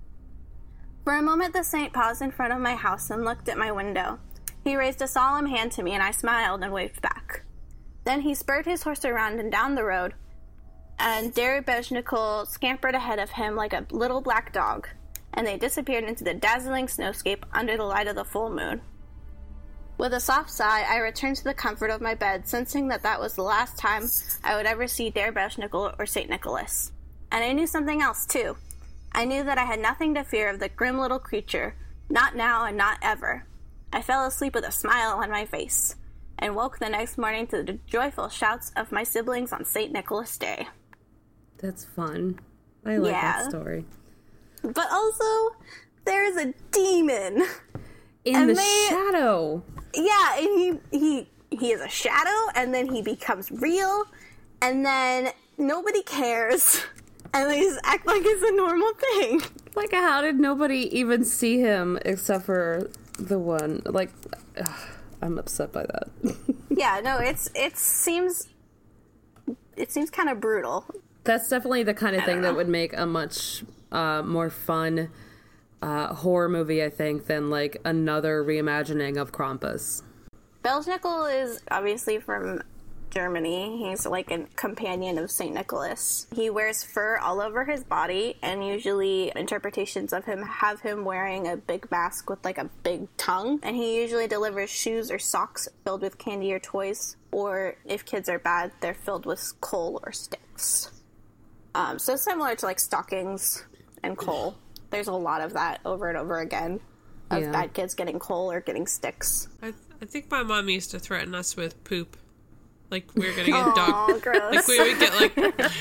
For a moment the saint paused in front of my house and looked at my window. He raised a solemn hand to me, and I smiled and waved back. Then he spurred his horse around and down the road, and Derezhbelshnikov scampered ahead of him like a little black dog, and they disappeared into the dazzling snowscape under the light of the full moon. With a soft sigh, I returned to the comfort of my bed, sensing that that was the last time I would ever see Derezhbelshnikov or Saint Nicholas. And I knew something else, too. I knew that I had nothing to fear of the grim little creature, not now and not ever. I fell asleep with a smile on my face, and woke the next morning to the joyful shouts of my siblings on Saint Nicholas Day. That's fun. I like yeah. that story. But also, there is a demon. in And the they- shadow. Yeah, and he he he is a shadow, and then he becomes real, and then nobody cares, and they just act like it's a normal thing. Like, how did nobody even see him except for the one? Like, ugh, I'm upset by that. Yeah, no, it's it seems it seems kind of brutal. That's definitely the kind of thing know. that would make a much uh, more fun uh, horror movie, I think, than like another reimagining of Krampus. Belschnickel is obviously from Germany. He's like a companion of Saint Nicholas. He wears fur all over his body, and usually interpretations of him have him wearing a big mask with like a big tongue. And he usually delivers shoes or socks filled with candy or toys, or if kids are bad, they're filled with coal or sticks. Um, so similar to like stockings and coal. There's a lot of that over and over again of Yeah. bad kids getting coal or getting sticks. I, I think my mom used to threaten us with poop. Like, we were gonna get dog... Oh, gross. Like, we would get, like...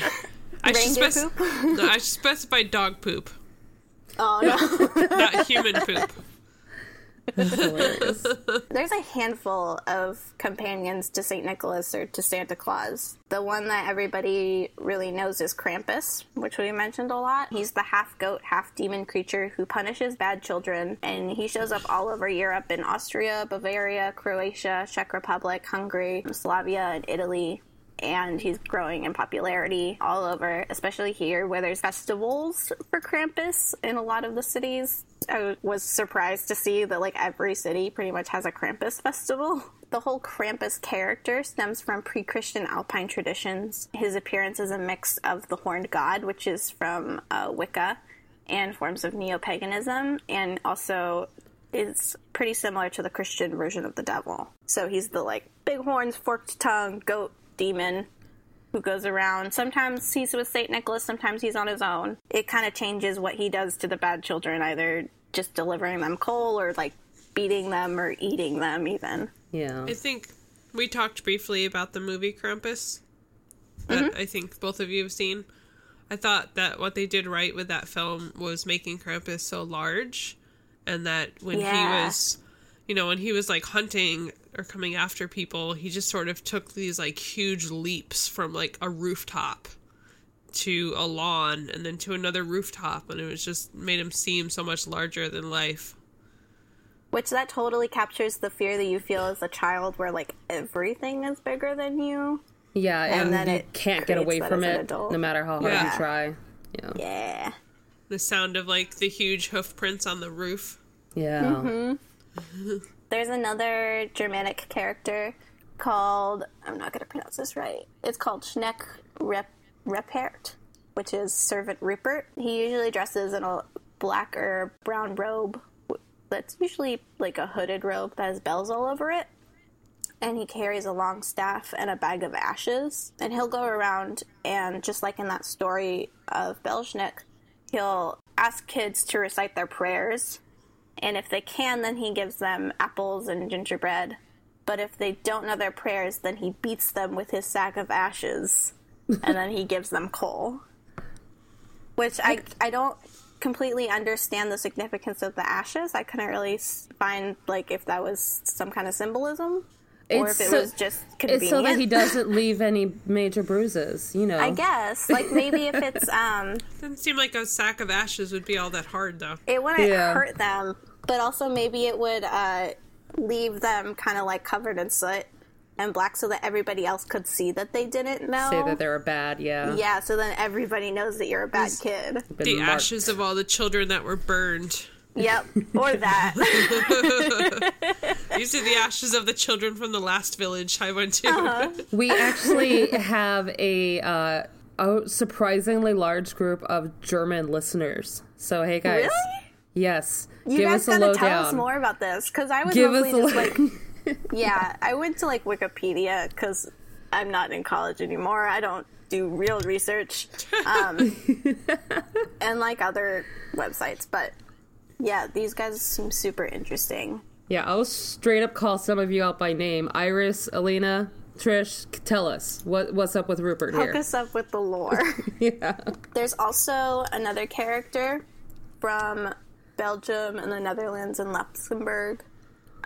I should, Reindeer spec- poop? no, I should specify dog poop, Oh no. not human poop. That's hilarious. There's a handful of companions to Saint Nicholas or to Santa Claus. The one that everybody really knows is Krampus, which we mentioned a lot. He's the half-goat, half-demon creature who punishes bad children, and he shows up all over Europe in Austria, Bavaria, Croatia, Czech Republic, Hungary, Slavia, and Italy. And he's growing in popularity all over, especially here where there's festivals for Krampus in a lot of the cities. I was surprised to see that like every city pretty much has a Krampus festival. The whole Krampus character stems from pre-Christian Alpine traditions. His appearance is a mix of the horned god, which is from uh, Wicca, and forms of neo-paganism, and also is pretty similar to the Christian version of the devil. So he's the like big horns, forked tongue, goat, demon who goes around. Sometimes he's with Saint Nicholas, sometimes he's on his own. It kind of changes what he does to the bad children, either just delivering them coal or like beating them or eating them even. Yeah. I think we talked briefly about the movie Krampus that Mm-hmm. I think both of you have seen. I thought that what they did right with that film was making Krampus so large, and that when Yeah. he was, you know, when he was like hunting or coming after people, he just sort of took these like huge leaps from like a rooftop to a lawn and then to another rooftop, and it was just made him seem so much larger than life. Which that totally captures the fear that you feel as a child where like everything is bigger than you. Yeah, and, And then you it can't get creates away that from as an it, adult. no matter how hard Yeah. you try. Yeah. Yeah. The sound of like the huge hoof prints on the roof. Yeah. Mm-hmm. There's another Germanic character called, I'm not going to pronounce this right, it's called Schneck Rep- Repert, which is Servant Rupert. He usually dresses in a black or brown robe that's usually like a hooded robe that has bells all over it. And he carries a long staff and a bag of ashes. And he'll go around and, just like in that story of Belschnick, he'll ask kids to recite their prayers. And if they can, then he gives them apples and gingerbread. But if they don't know their prayers, then he beats them with his sack of ashes. And then he gives them coal. Which I, I don't completely understand the significance of the ashes. I couldn't really s- find, like, if that was some kind of symbolism. Or It's if it so- was just convenient. It's so that he doesn't leave any major bruises, you know. I guess. Like, maybe if it's, um... Didn't seem like a sack of ashes would be all that hard, though. it wouldn't Yeah. hurt them, but also maybe it would uh, leave them kind of like covered in soot and black so that everybody else could see that they didn't know. Say that they were bad, yeah. Yeah, so then everybody knows that you're a bad kid. Been The marked. ashes of all the children that were burned. Yep, or that. These are the ashes of the children from the last village I went to. Uh-huh. We actually have a, uh, a surprisingly large group of German listeners. So, hey guys. Really? Yes. You Give guys us a gotta lowdown. tell us more about this, because I was Give mostly us a just lo- like... Yeah, I went to like Wikipedia, because I'm not in college anymore. I don't do real research. Um, and like other websites, but... Yeah, these guys seem super interesting. Yeah, I'll straight up call some of you out by name. Iris, Alina, Trish, tell us. What what's up with Rupert Hook here? us up with the lore. Yeah. There's also another character from Belgium and the Netherlands and Luxembourg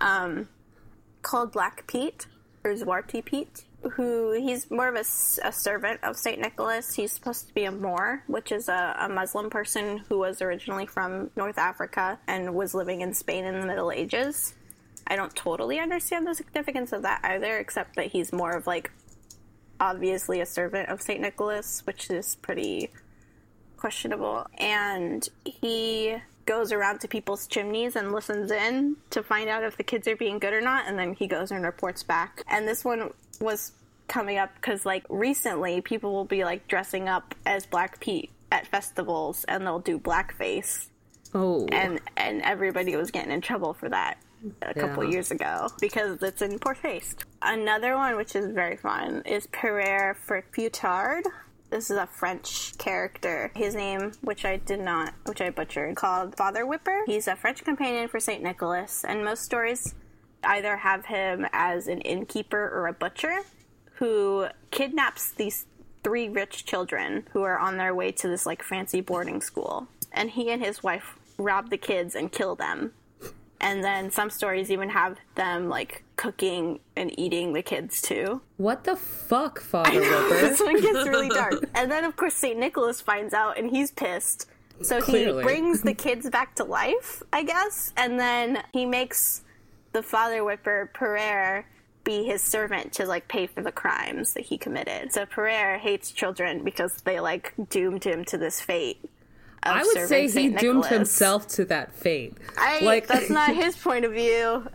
um, called Black Pete, or Zwarte Pete, who he's more of a, a servant of Saint Nicholas. He's supposed to be a Moor, which is a, a Muslim person who was originally from North Africa and was living in Spain in the Middle Ages. I don't totally understand the significance of that either, except that he's more of, like, obviously a servant of Saint Nicholas, which is pretty questionable. And he goes around to people's chimneys and listens in to find out if the kids are being good or not, and then he goes and reports back. And this one was coming up because, like, recently people will be, like, dressing up as Black Pete at festivals, and they'll do blackface. Oh. And, and everybody was getting in trouble for that a couple Yeah. years ago because it's in poor taste. Another one, which is very fun, is Pierre Furtard. This is a French character. His name, which I did not, which I butchered, called Father Whipper. He's a French companion for Saint Nicholas, and most stories either have him as an innkeeper or a butcher who kidnaps these three rich children who are on their way to this, like, fancy boarding school. And he and his wife rob the kids and kill them. And then some stories even have them, like, cooking and eating the kids, too. What the fuck, Father Whipper? This one gets really dark. And then, of course, Saint Nicholas finds out, and he's pissed. So Clearly. he brings the kids back to life, I guess. And then he makes the Father Whipper, Pierre, be his servant to, like, pay for the crimes that he committed. So Pierre hates children because they, like, doomed him to this fate. I would say he Saint doomed Nicholas. himself to that fate. I, Like- that's not his point of view.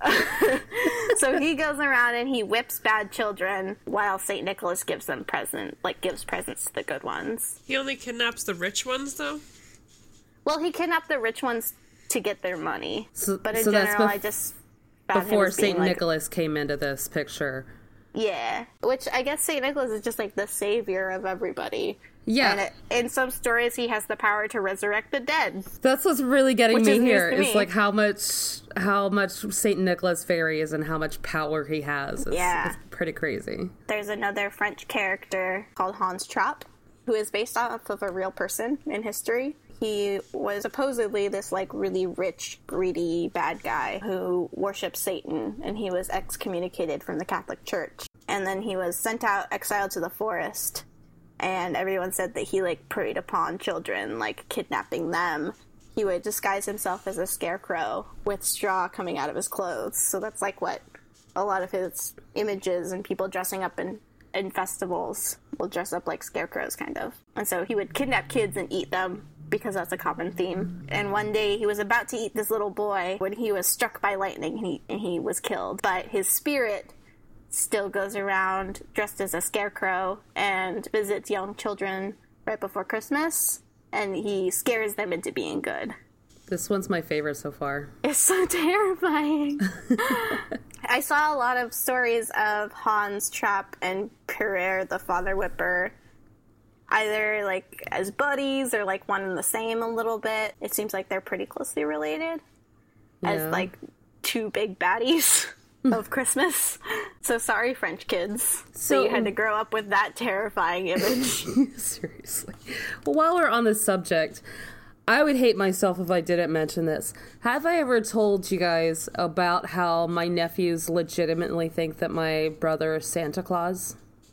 So he goes around and he whips bad children while Saint Nicholas gives them present, like gives presents to the good ones. He only kidnaps the rich ones, though? Well, he kidnapped the rich ones to get their money. So- but in so that's general, bef- I just found him Before as being, Saint like, Nicholas came into this picture. Yeah, which I guess Saint Nicholas is just like the savior of everybody. Yeah. And it, in some stories, he has the power to resurrect the dead. That's what's really getting Which me is news here. to Is me. like how much how much Saint Nicholas varies and how much power he has. It's, Yeah. it's pretty crazy. There's another French character called Hans Trapp, who is based off of a real person in history. He was supposedly this, like, really rich, greedy, bad guy who worshipped Satan, and he was excommunicated from the Catholic Church. And then he was sent out, exiled to the forest, and everyone said that he, like, preyed upon children, like, kidnapping them. He would disguise himself as a scarecrow with straw coming out of his clothes. So that's, like, what a lot of his images and people dressing up in, in festivals will dress up like scarecrows, kind of. And so he would kidnap kids and eat them, because that's a common theme. And one day he was about to eat this little boy when he was struck by lightning and he, and he was killed. But his spirit still goes around dressed as a scarecrow and visits young children right before Christmas, and he scares them into being good. This one's my favorite so far. It's so terrifying. I saw a lot of stories of Hans Trapp and Pierre the Father Whipper, either, like, as buddies or, like, one and the same a little bit. It seems like they're pretty closely related as, Yeah. like, two big baddies of Christmas. So sorry, French kids. So, So- you had to grow up with that terrifying image. Seriously. Well, while we're on this subject, I would hate myself if I didn't mention this. Have I ever told you guys about how my nephews legitimately think that my brother is Santa Claus?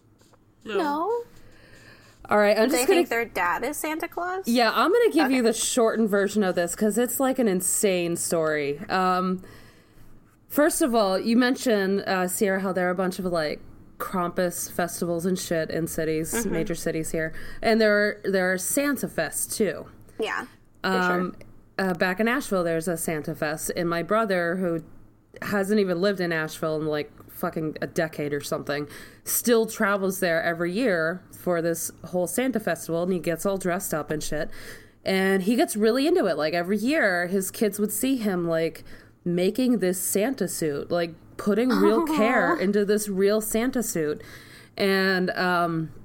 No? All right, I'm They just gonna. think their dad is Santa Claus? Yeah, I'm gonna give Okay. you the shortened version of this because it's like an insane story. Um, first of all, you mentioned uh, Sierra how there are a bunch of like Krampus festivals and shit in cities, Mm-hmm. major cities here, and there are, there are Santa Fests too. Yeah. For Um, sure. uh, back in Asheville, there's a Santa Fest, and my brother, who hasn't even lived in Asheville in like fucking a decade or something, still travels there every year for this whole Santa festival, and he gets all dressed up and shit. And he gets really into it. Like every year, his kids would see him like making this Santa suit, like putting real care into this real Santa suit. And um,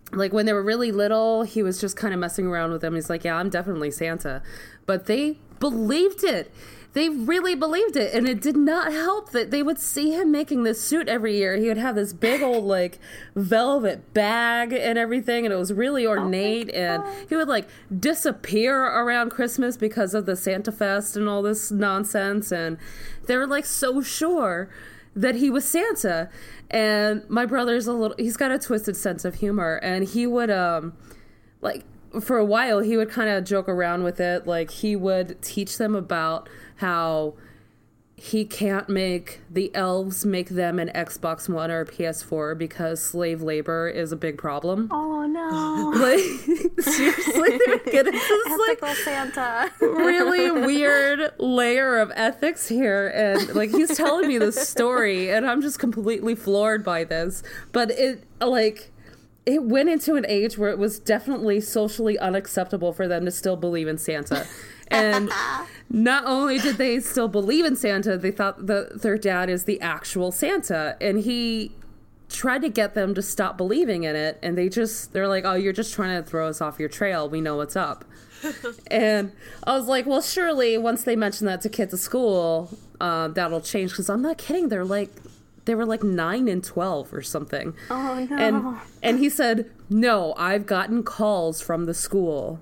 like when they were really little, he was just kind of messing around with them. He's like, yeah, I'm definitely Santa. But they believed it. They really believed it, and it did not help that they would see him making this suit every year. He would have this big old, like, velvet bag and everything, and it was really ornate, oh and he would, like, disappear around Christmas because of the Santa Fest and all this nonsense, and they were, like, so sure that he was Santa. And my brother's a little, he's got a twisted sense of humor, and he would, um, like, for a while, he would kind of joke around with it. Like, he would teach them about how he can't make the elves make them an Xbox One or a P S four because slave labor is a big problem. Oh, no. Like, seriously, they would get into this, Ethical like, Santa. really weird layer of ethics here. And, like, he's telling me this story, and I'm just completely floored by this. But it, like... it went into an age where it was definitely socially unacceptable for them to still believe in Santa. And not only did they still believe in Santa, they thought that their dad is the actual Santa. And he tried to get them to stop believing in it. And they just, they're like, oh, you're just trying to throw us off your trail. We know what's up. And I was like, well, surely once they mention that to kids at school, uh, that'll change. Because I'm not kidding. They're like... they were like nine and twelve or something. Oh, no. And, and he said, no, I've gotten calls from the school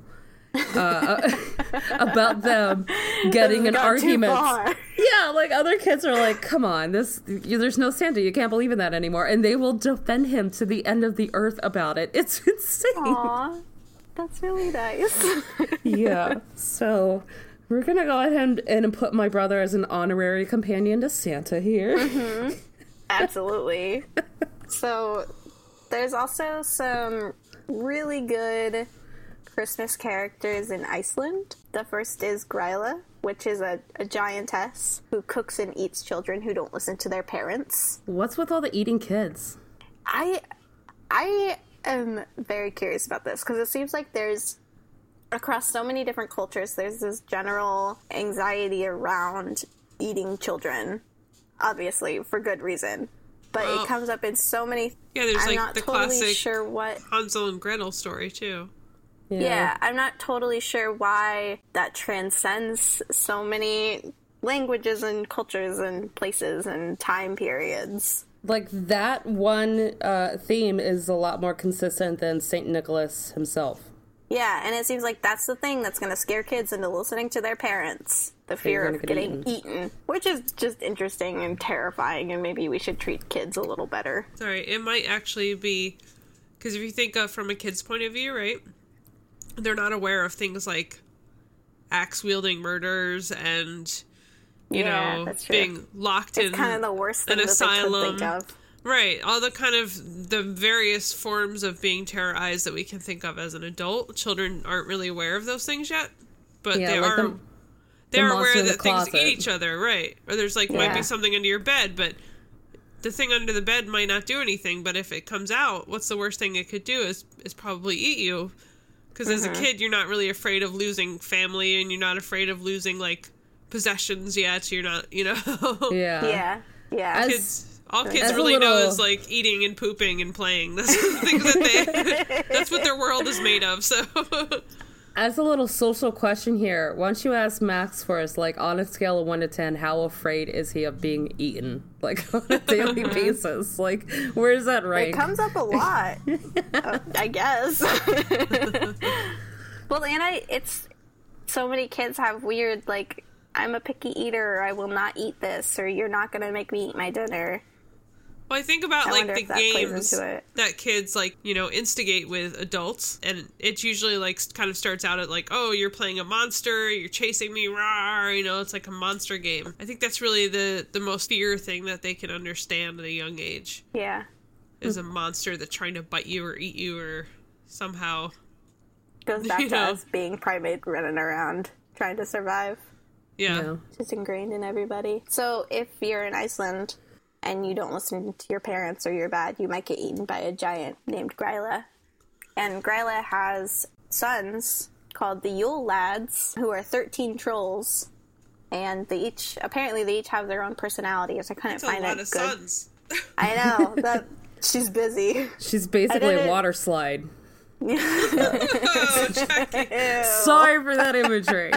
uh, about them getting an argument. Yeah, like other kids are like, come on, this there's no Santa. You can't believe in that anymore. And they will defend him to the end of the earth about it. It's insane. Aw, that's really nice. Yeah, so... we're going to go ahead and put my brother as an honorary companion to Santa here. Mm-hmm. Absolutely. So, there's also some really good Christmas characters in Iceland. The first is Gryla, which is a, a giantess who cooks and eats children who don't listen to their parents. What's with all the eating kids? I, I am very curious about this, because it seems like there's, across so many different cultures, there's this general anxiety around eating children. Obviously, for good reason. But well, it comes up in so many... Yeah, there's I'm like not the totally classic sure what... Hansel and Gretel story, too. Yeah. yeah, I'm not totally sure why that transcends so many languages and cultures and places and time periods. Like, that one uh, theme is a lot more consistent than Saint Nicholas himself. Yeah, and it seems like that's the thing that's going to scare kids into listening to their parents. The fear of getting eaten. eaten. Which is just interesting and terrifying, and maybe we should treat kids a little better. Sorry, it might actually be... because if you think of from a kid's point of view, right? They're not aware of things like axe-wielding murders and, you yeah, know, that's true. being locked it's in kind of the worst thing an that asylum. They could think of. Right, all the kind of the various forms of being terrorized that we can think of as an adult. Children aren't really aware of those things yet, but yeah, they like are the, they the are aware that closet. things eat each other, right? Or there's like yeah. might be something under your bed, but the thing under the bed might not do anything. But if it comes out, what's the worst thing it could do is is probably eat you. Because mm-hmm. as a kid, you're not really afraid of losing family, and you're not afraid of losing like possessions yet. You're not, you know. Yeah. Yeah. Yeah. As, kids. All kids As really little... know is like eating and pooping and playing. That's the things that they. That's what their world is made of. So, as a little social question here, why don't you ask Max for us? Like, on a scale of one to ten, how afraid is he of being eaten, like on a daily basis? Like, where is that rank? It comes up a lot, uh, I guess. Well, and I, it's so many kids have weird like, I'm a picky eater, or I will not eat this, or you're not going to make me eat my dinner. Well, I think about, I like, the that games that kids, like, you know, instigate with adults, and it's usually, like, kind of starts out at, like, oh, you're playing a monster, you're chasing me, rah, you know, it's like a monster game. I think that's really the, the most fear thing that they can understand at a young age. Yeah. Is a monster that's trying to bite you or eat you or somehow... Goes back to know. us being primate running around, trying to survive. Yeah. yeah. Just ingrained in everybody. So, if you're in Iceland... and you don't listen to your parents or you're bad, you might get eaten by a giant named Gryla. And Gryla has sons called the Yule Lads, who are thirteen trolls. And they each, apparently they each have their own personalities. I couldn't That's find a lot it of good. sons. I know. That, She's busy. She's basically a water slide. Oh, Jackie. Sorry for that imagery.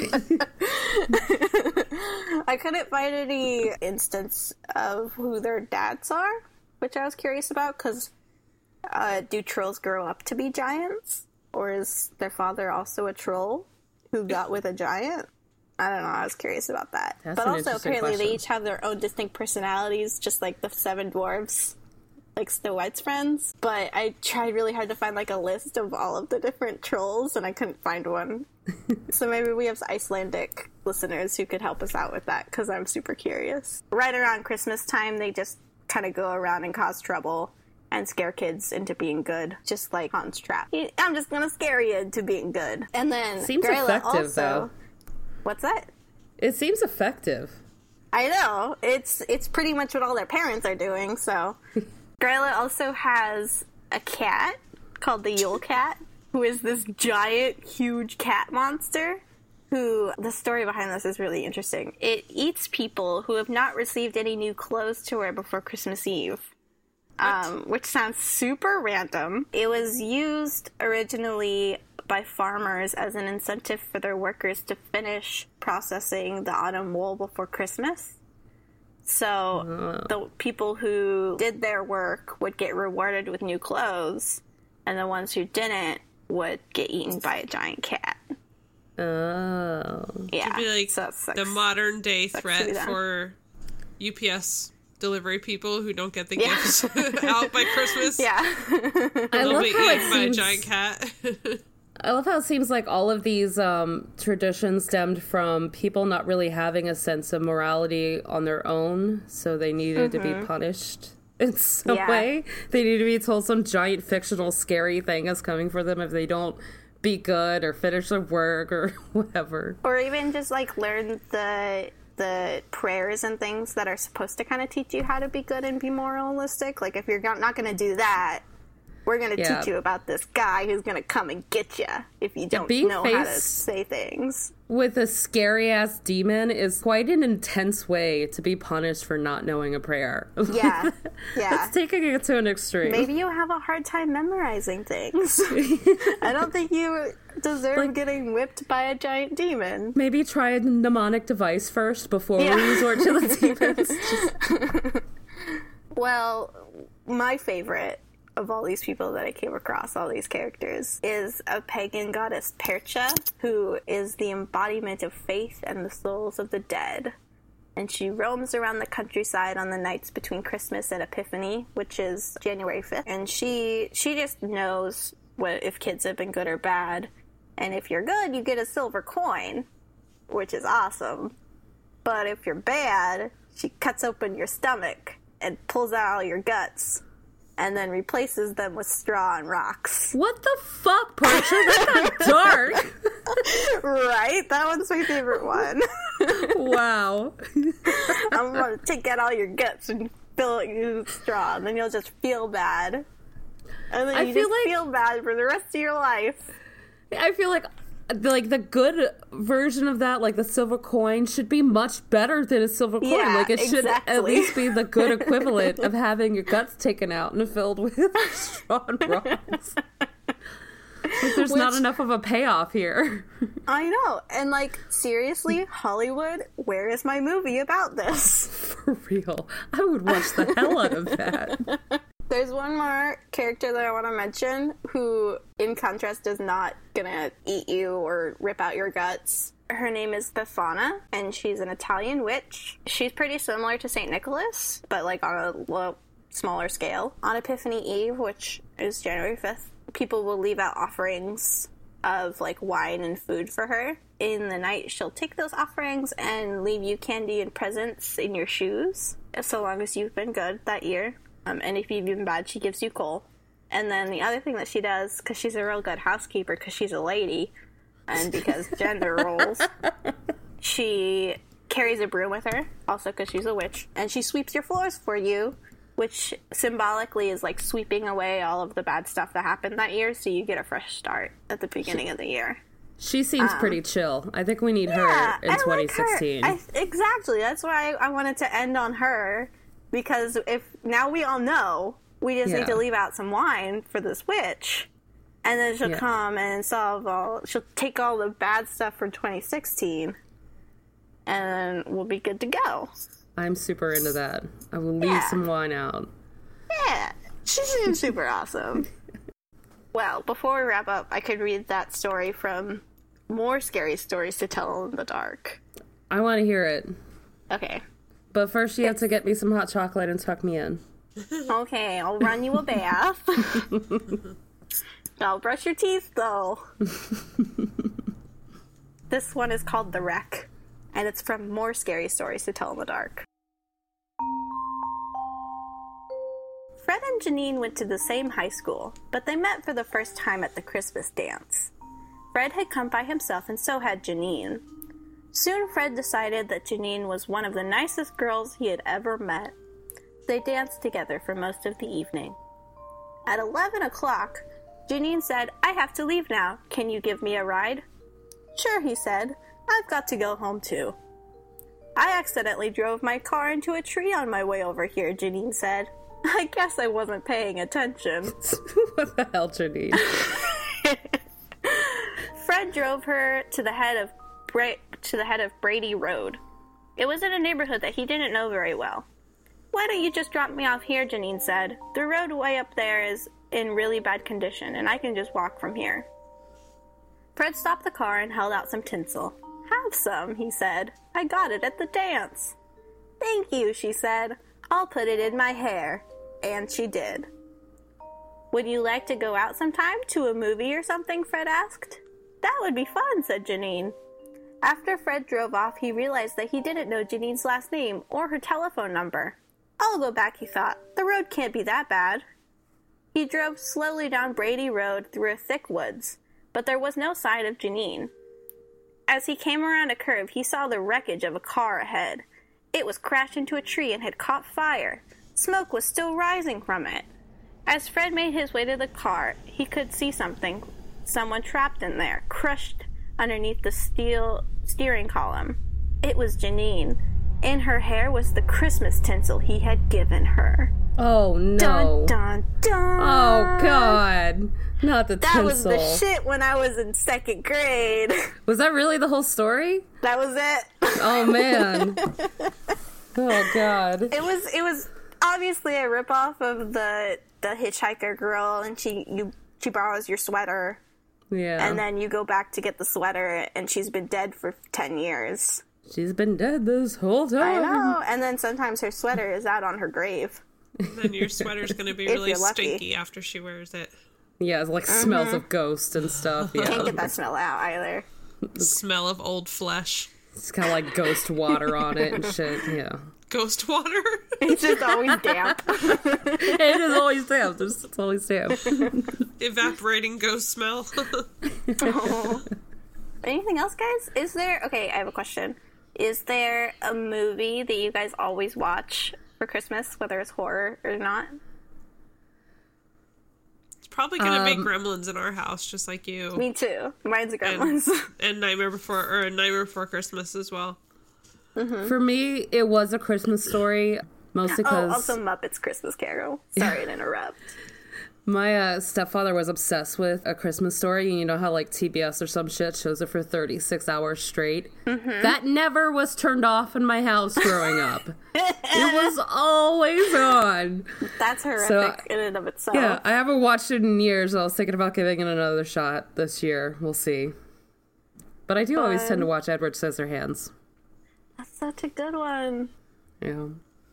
I couldn't find any instance of who their dads are, which I was curious about, because uh, do trolls grow up to be giants? Or is their father also a troll who got with a giant? I don't know, I was curious about that. That's but an also, interesting apparently, question. they each have their own distinct personalities, just like the seven dwarves. Like Snow White's friends, but I tried really hard to find like a list of all of the different trolls, and I couldn't find one. So maybe we have Icelandic listeners who could help us out with that, because I'm super curious. Right around Christmas time, they just kind of go around and cause trouble and scare kids into being good, just like Hans Trap. I'm just gonna scare you into being good. And then Seems Gryla effective, also, though. What's that? It seems effective. I know. It's it's pretty much what all their parents are doing, so... Gryla also has a cat called the Yule Cat, who is this giant, huge cat monster, who, the story behind this is really interesting. It eats people who have not received any new clothes to wear before Christmas Eve, um, which sounds super random. It was used originally by farmers as an incentive for their workers to finish processing the autumn wool before Christmas. So Oh. the people who did their work would get rewarded with new clothes, and the ones who didn't would get eaten by a giant cat. Oh. Yeah, It'd be like so that sucks. the modern day Sucks to threat be them. for U P S delivery people who don't get the Yeah. gifts out by Christmas. Yeah. I They'll love be how it eaten by a seems... giant cat. I love how it seems like all of these um, traditions stemmed from people not really having a sense of morality on their own, so they needed to be punished in some Yeah. way. They need to be told some giant fictional scary thing is coming for them if they don't be good or finish their work or whatever. Or even just like learn the the prayers and things that are supposed to kind of teach you how to be good and be moralistic. Like if you're not, not going to do that, we're going to Yeah. teach you about this guy who's going to come and get you if you don't being know how to faced- say things. With a scary ass demon is quite an intense way to be punished for not knowing a prayer. Yeah. Yeah. That's taking it to an extreme. Maybe you have a hard time memorizing things. I don't think you deserve Like- getting whipped by a giant demon. Maybe try a mnemonic device first before Yeah. we resort to the demons. Just- Well, my favorite of all these people that I came across, all these characters, is a pagan goddess Percha, who is the embodiment of faith and the souls of the dead. And she roams around the countryside on the nights between Christmas and Epiphany, which is January fifth. And she she just knows what if kids have been good or bad. And if you're good, you get a silver coin, which is awesome. But if you're bad, she cuts open your stomach and pulls out all your guts, and then replaces them with straw and rocks. What the fuck, Percha? That got dark. Right? That one's my favorite one. Wow. I'm going to take out all your guts and fill it with straw, and then you'll just feel bad. And then I you feel just like- feel bad for the rest of your life. I feel like like the good version of that, like the silver coin, should be much better than a silver coin. Yeah, like it should at exactly. least be the good equivalent of having your guts taken out and filled with straw and rocks. Like, there's not Which- enough of a payoff here. I know. And, like, seriously, Hollywood, where is my movie about this? For real. I would watch the hell out of that. There's one more character that I want to mention who, in contrast, is not gonna eat you or rip out your guts. Her name is Befana, and she's an Italian witch. She's pretty similar to Saint Nicholas, but like on a low, smaller scale. On Epiphany Eve, which is January fifth, people will leave out offerings of like wine and food for her. In the night, she'll take those offerings and leave you candy and presents in your shoes, so long as you've been good that year. Um, and if you've been bad, she gives you coal. And then the other thing that she does, because she's a real good housekeeper, because she's a lady, and because gender roles, she carries a broom with her, also because she's a witch, and she sweeps your floors for you, which symbolically is like sweeping away all of the bad stuff that happened that year, so you get a fresh start at the beginning of the year. She seems pretty chill. I think we need Yeah, her in I like twenty her. sixteen. I, exactly. That's why I, I wanted to end on her, because if now we all know We just Yeah. need to leave out some wine for this witch. And then she'll Yeah. come and solve all... She'll take all the bad stuff from twenty sixteen. And then we'll be good to go. I'm super into that. I will leave Yeah. some wine out. Yeah, she seems super awesome. Well, before we wrap up, I could read that story from More Scary Stories to Tell in the Dark. I want to hear it. Okay. But first you have to get me some hot chocolate and tuck me in. Okay, I'll run you a bath. I'll brush your teeth, though. This one is called The Wreck, and it's from More Scary Stories to Tell in the Dark. Fred and Janine went to the same high school, but they met for the first time at the Christmas dance. Fred had come by himself, and so had Janine. Soon Fred decided that Janine was one of the nicest girls he had ever met. They danced together for most of the evening. At eleven o'clock, Janine said, "I have to leave now. Can you give me a ride?" "Sure," he said. "I've got to go home too." "I accidentally drove my car into a tree on my way over here," Janine said. "I guess I wasn't paying attention." What the hell, Janine? Fred drove her to the head of Bra- to the head of Brady Road. It was in a neighborhood that he didn't know very well. "Why don't you just drop me off here?" Janine said. "The road way up there is in really bad condition, and I can just walk from here." Fred stopped the car and held out some tinsel. "Have some," he said. "I got it at the dance." "Thank you," she said. "I'll put it in my hair." And she did. "Would you like to go out sometime to a movie or something?" Fred asked. "That would be fun," said Janine. After Fred drove off, he realized that he didn't know Janine's last name or her telephone number. "I'll go back," he thought. "The road can't be that bad." He drove slowly down Brady Road through a thick woods, but there was no sign of Janine. As he came around a curve, he saw the wreckage of a car ahead. It was crashed into a tree and had caught fire. Smoke was still rising from it. As Fred made his way to the car, he could see something. Someone trapped in there, crushed underneath the steel steering column. It was Janine. In her hair was the Christmas tinsel he had given her. Oh, no. Dun, dun, dun. Oh, God. Not the That tinsel. was the shit when I was in second grade. Was that really the whole story? That was it. Oh, man. Oh, God. It was it was obviously a ripoff of the the hitchhiker girl, and she you she borrows your sweater, Yeah. and then you go back to get the sweater, and she's been dead for ten years. She's been dead this whole I time. know. And then sometimes her sweater is out on her grave. Then your sweater's going to be If really you're lucky. stinky after she wears it. Yeah, it like smells of ghost and stuff. Can't Yeah. get that smell out either. Smell of old flesh. It's got like ghost water on it and shit. Yeah. Ghost water? It's just always damp. It is always damp. It's it's always damp. Evaporating ghost smell. Anything else, guys? Is there... Okay, I have a question. Is there a movie that you guys always watch for Christmas, whether it's horror or not? It's probably going to Um, be Gremlins in our house, just like you. Me too. Mine's and, Gremlins. and Nightmare Before, or Nightmare Before Christmas as well. For me, it was A Christmas Story, mostly Oh, because also Muppets Christmas Carol. Sorry to interrupt. my uh, stepfather was obsessed with A Christmas Story, and you know how like T B S or some shit shows it for thirty-six hours straight? Mm-hmm. That never was turned off in my house growing up. It was always on. That's horrific So, in and of itself. Yeah, I haven't watched it in years. I was thinking about giving it another shot this year. We'll see. But I do always tend to watch Edward Scissorhands. That's such a good one. Yeah.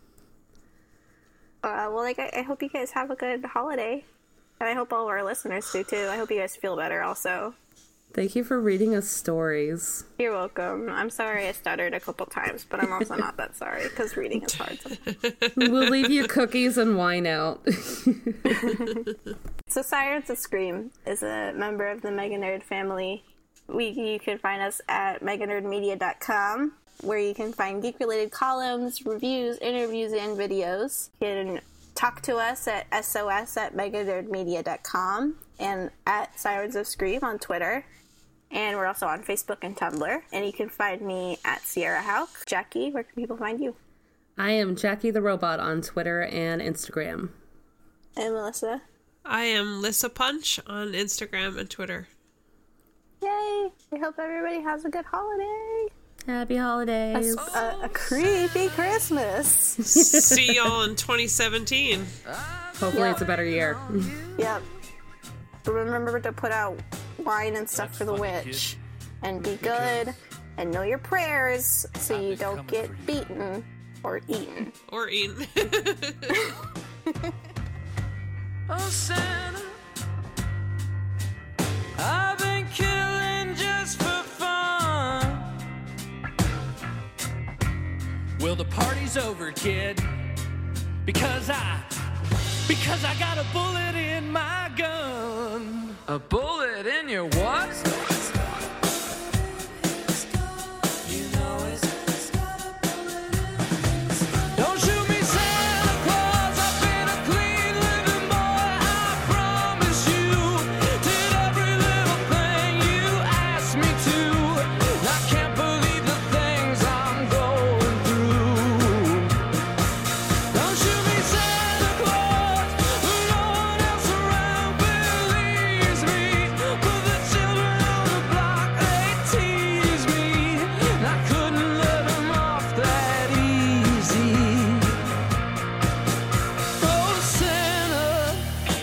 Uh, well, like, I, I hope you guys have a good holiday. And I hope all of our listeners do, too. I hope you guys feel better, also. Thank you for reading us stories. You're welcome. I'm sorry I stuttered a couple times, but I'm also not that sorry, because reading is hard sometimes. We'll leave you cookies and wine out. So Sirens of Scream is a member of the Mega Nerd family. We You can find us at mega nerd media dot com, where you can find geek-related columns, reviews, interviews, and videos. You can talk to us at S O S at mega nerd media dot com and at Sirens of Scream on Twitter. And we're also on Facebook and Tumblr. And you can find me at Sierra Hauk. Jackie, where can people find you? I am Jackie the Robot on Twitter and Instagram. And Melissa. I am Lissa Punch on Instagram and Twitter. Yay! I hope everybody has a good holiday. Happy holidays. A, a, a creepy Christmas. See y'all in twenty seventeen. Hopefully Yep. it's a better year. Yep. Remember to put out wine and stuff for the witch. And be good. And know your prayers so you don't get beaten or eaten. Or eaten. Oh, Santa, I've been killing just for fun. Well, the party's over, kid. Because I, because I got a bullet in my gun. A bullet in your what? Don't shoot me, Santa Claus. I've been a clean living boy. I promise you. Did every little thing you asked me to. I can't believe the things I'm going through. Don't shoot me, Santa Claus. No one else around believes me. But the children on the block, they tease me. And I couldn't let them off that easy. Oh, Santa,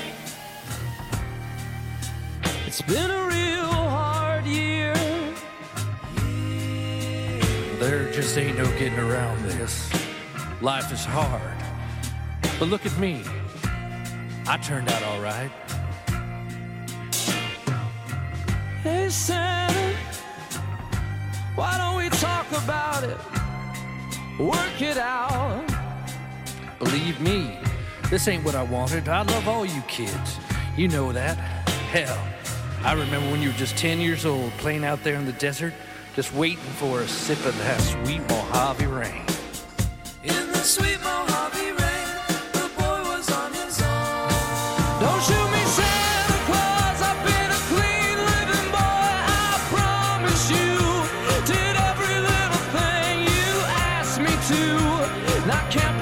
it's been a real hard year. There just ain't no getting around this. Life is hard. But look at me. I turned out all right. Hey, Santa, why don't we talk about it? Work it out. Believe me, this ain't what I wanted. I love all you kids. You know that. Hell, I remember when you were just ten years old, playing out there in the desert, just waiting for a sip of that sweet Mojave rain. In the sweet Mojave rain, the boy was on his own. Don't shoot me, Santa Claus. I've been a clean living boy. I promise you. Did every little thing you asked me to. And I can't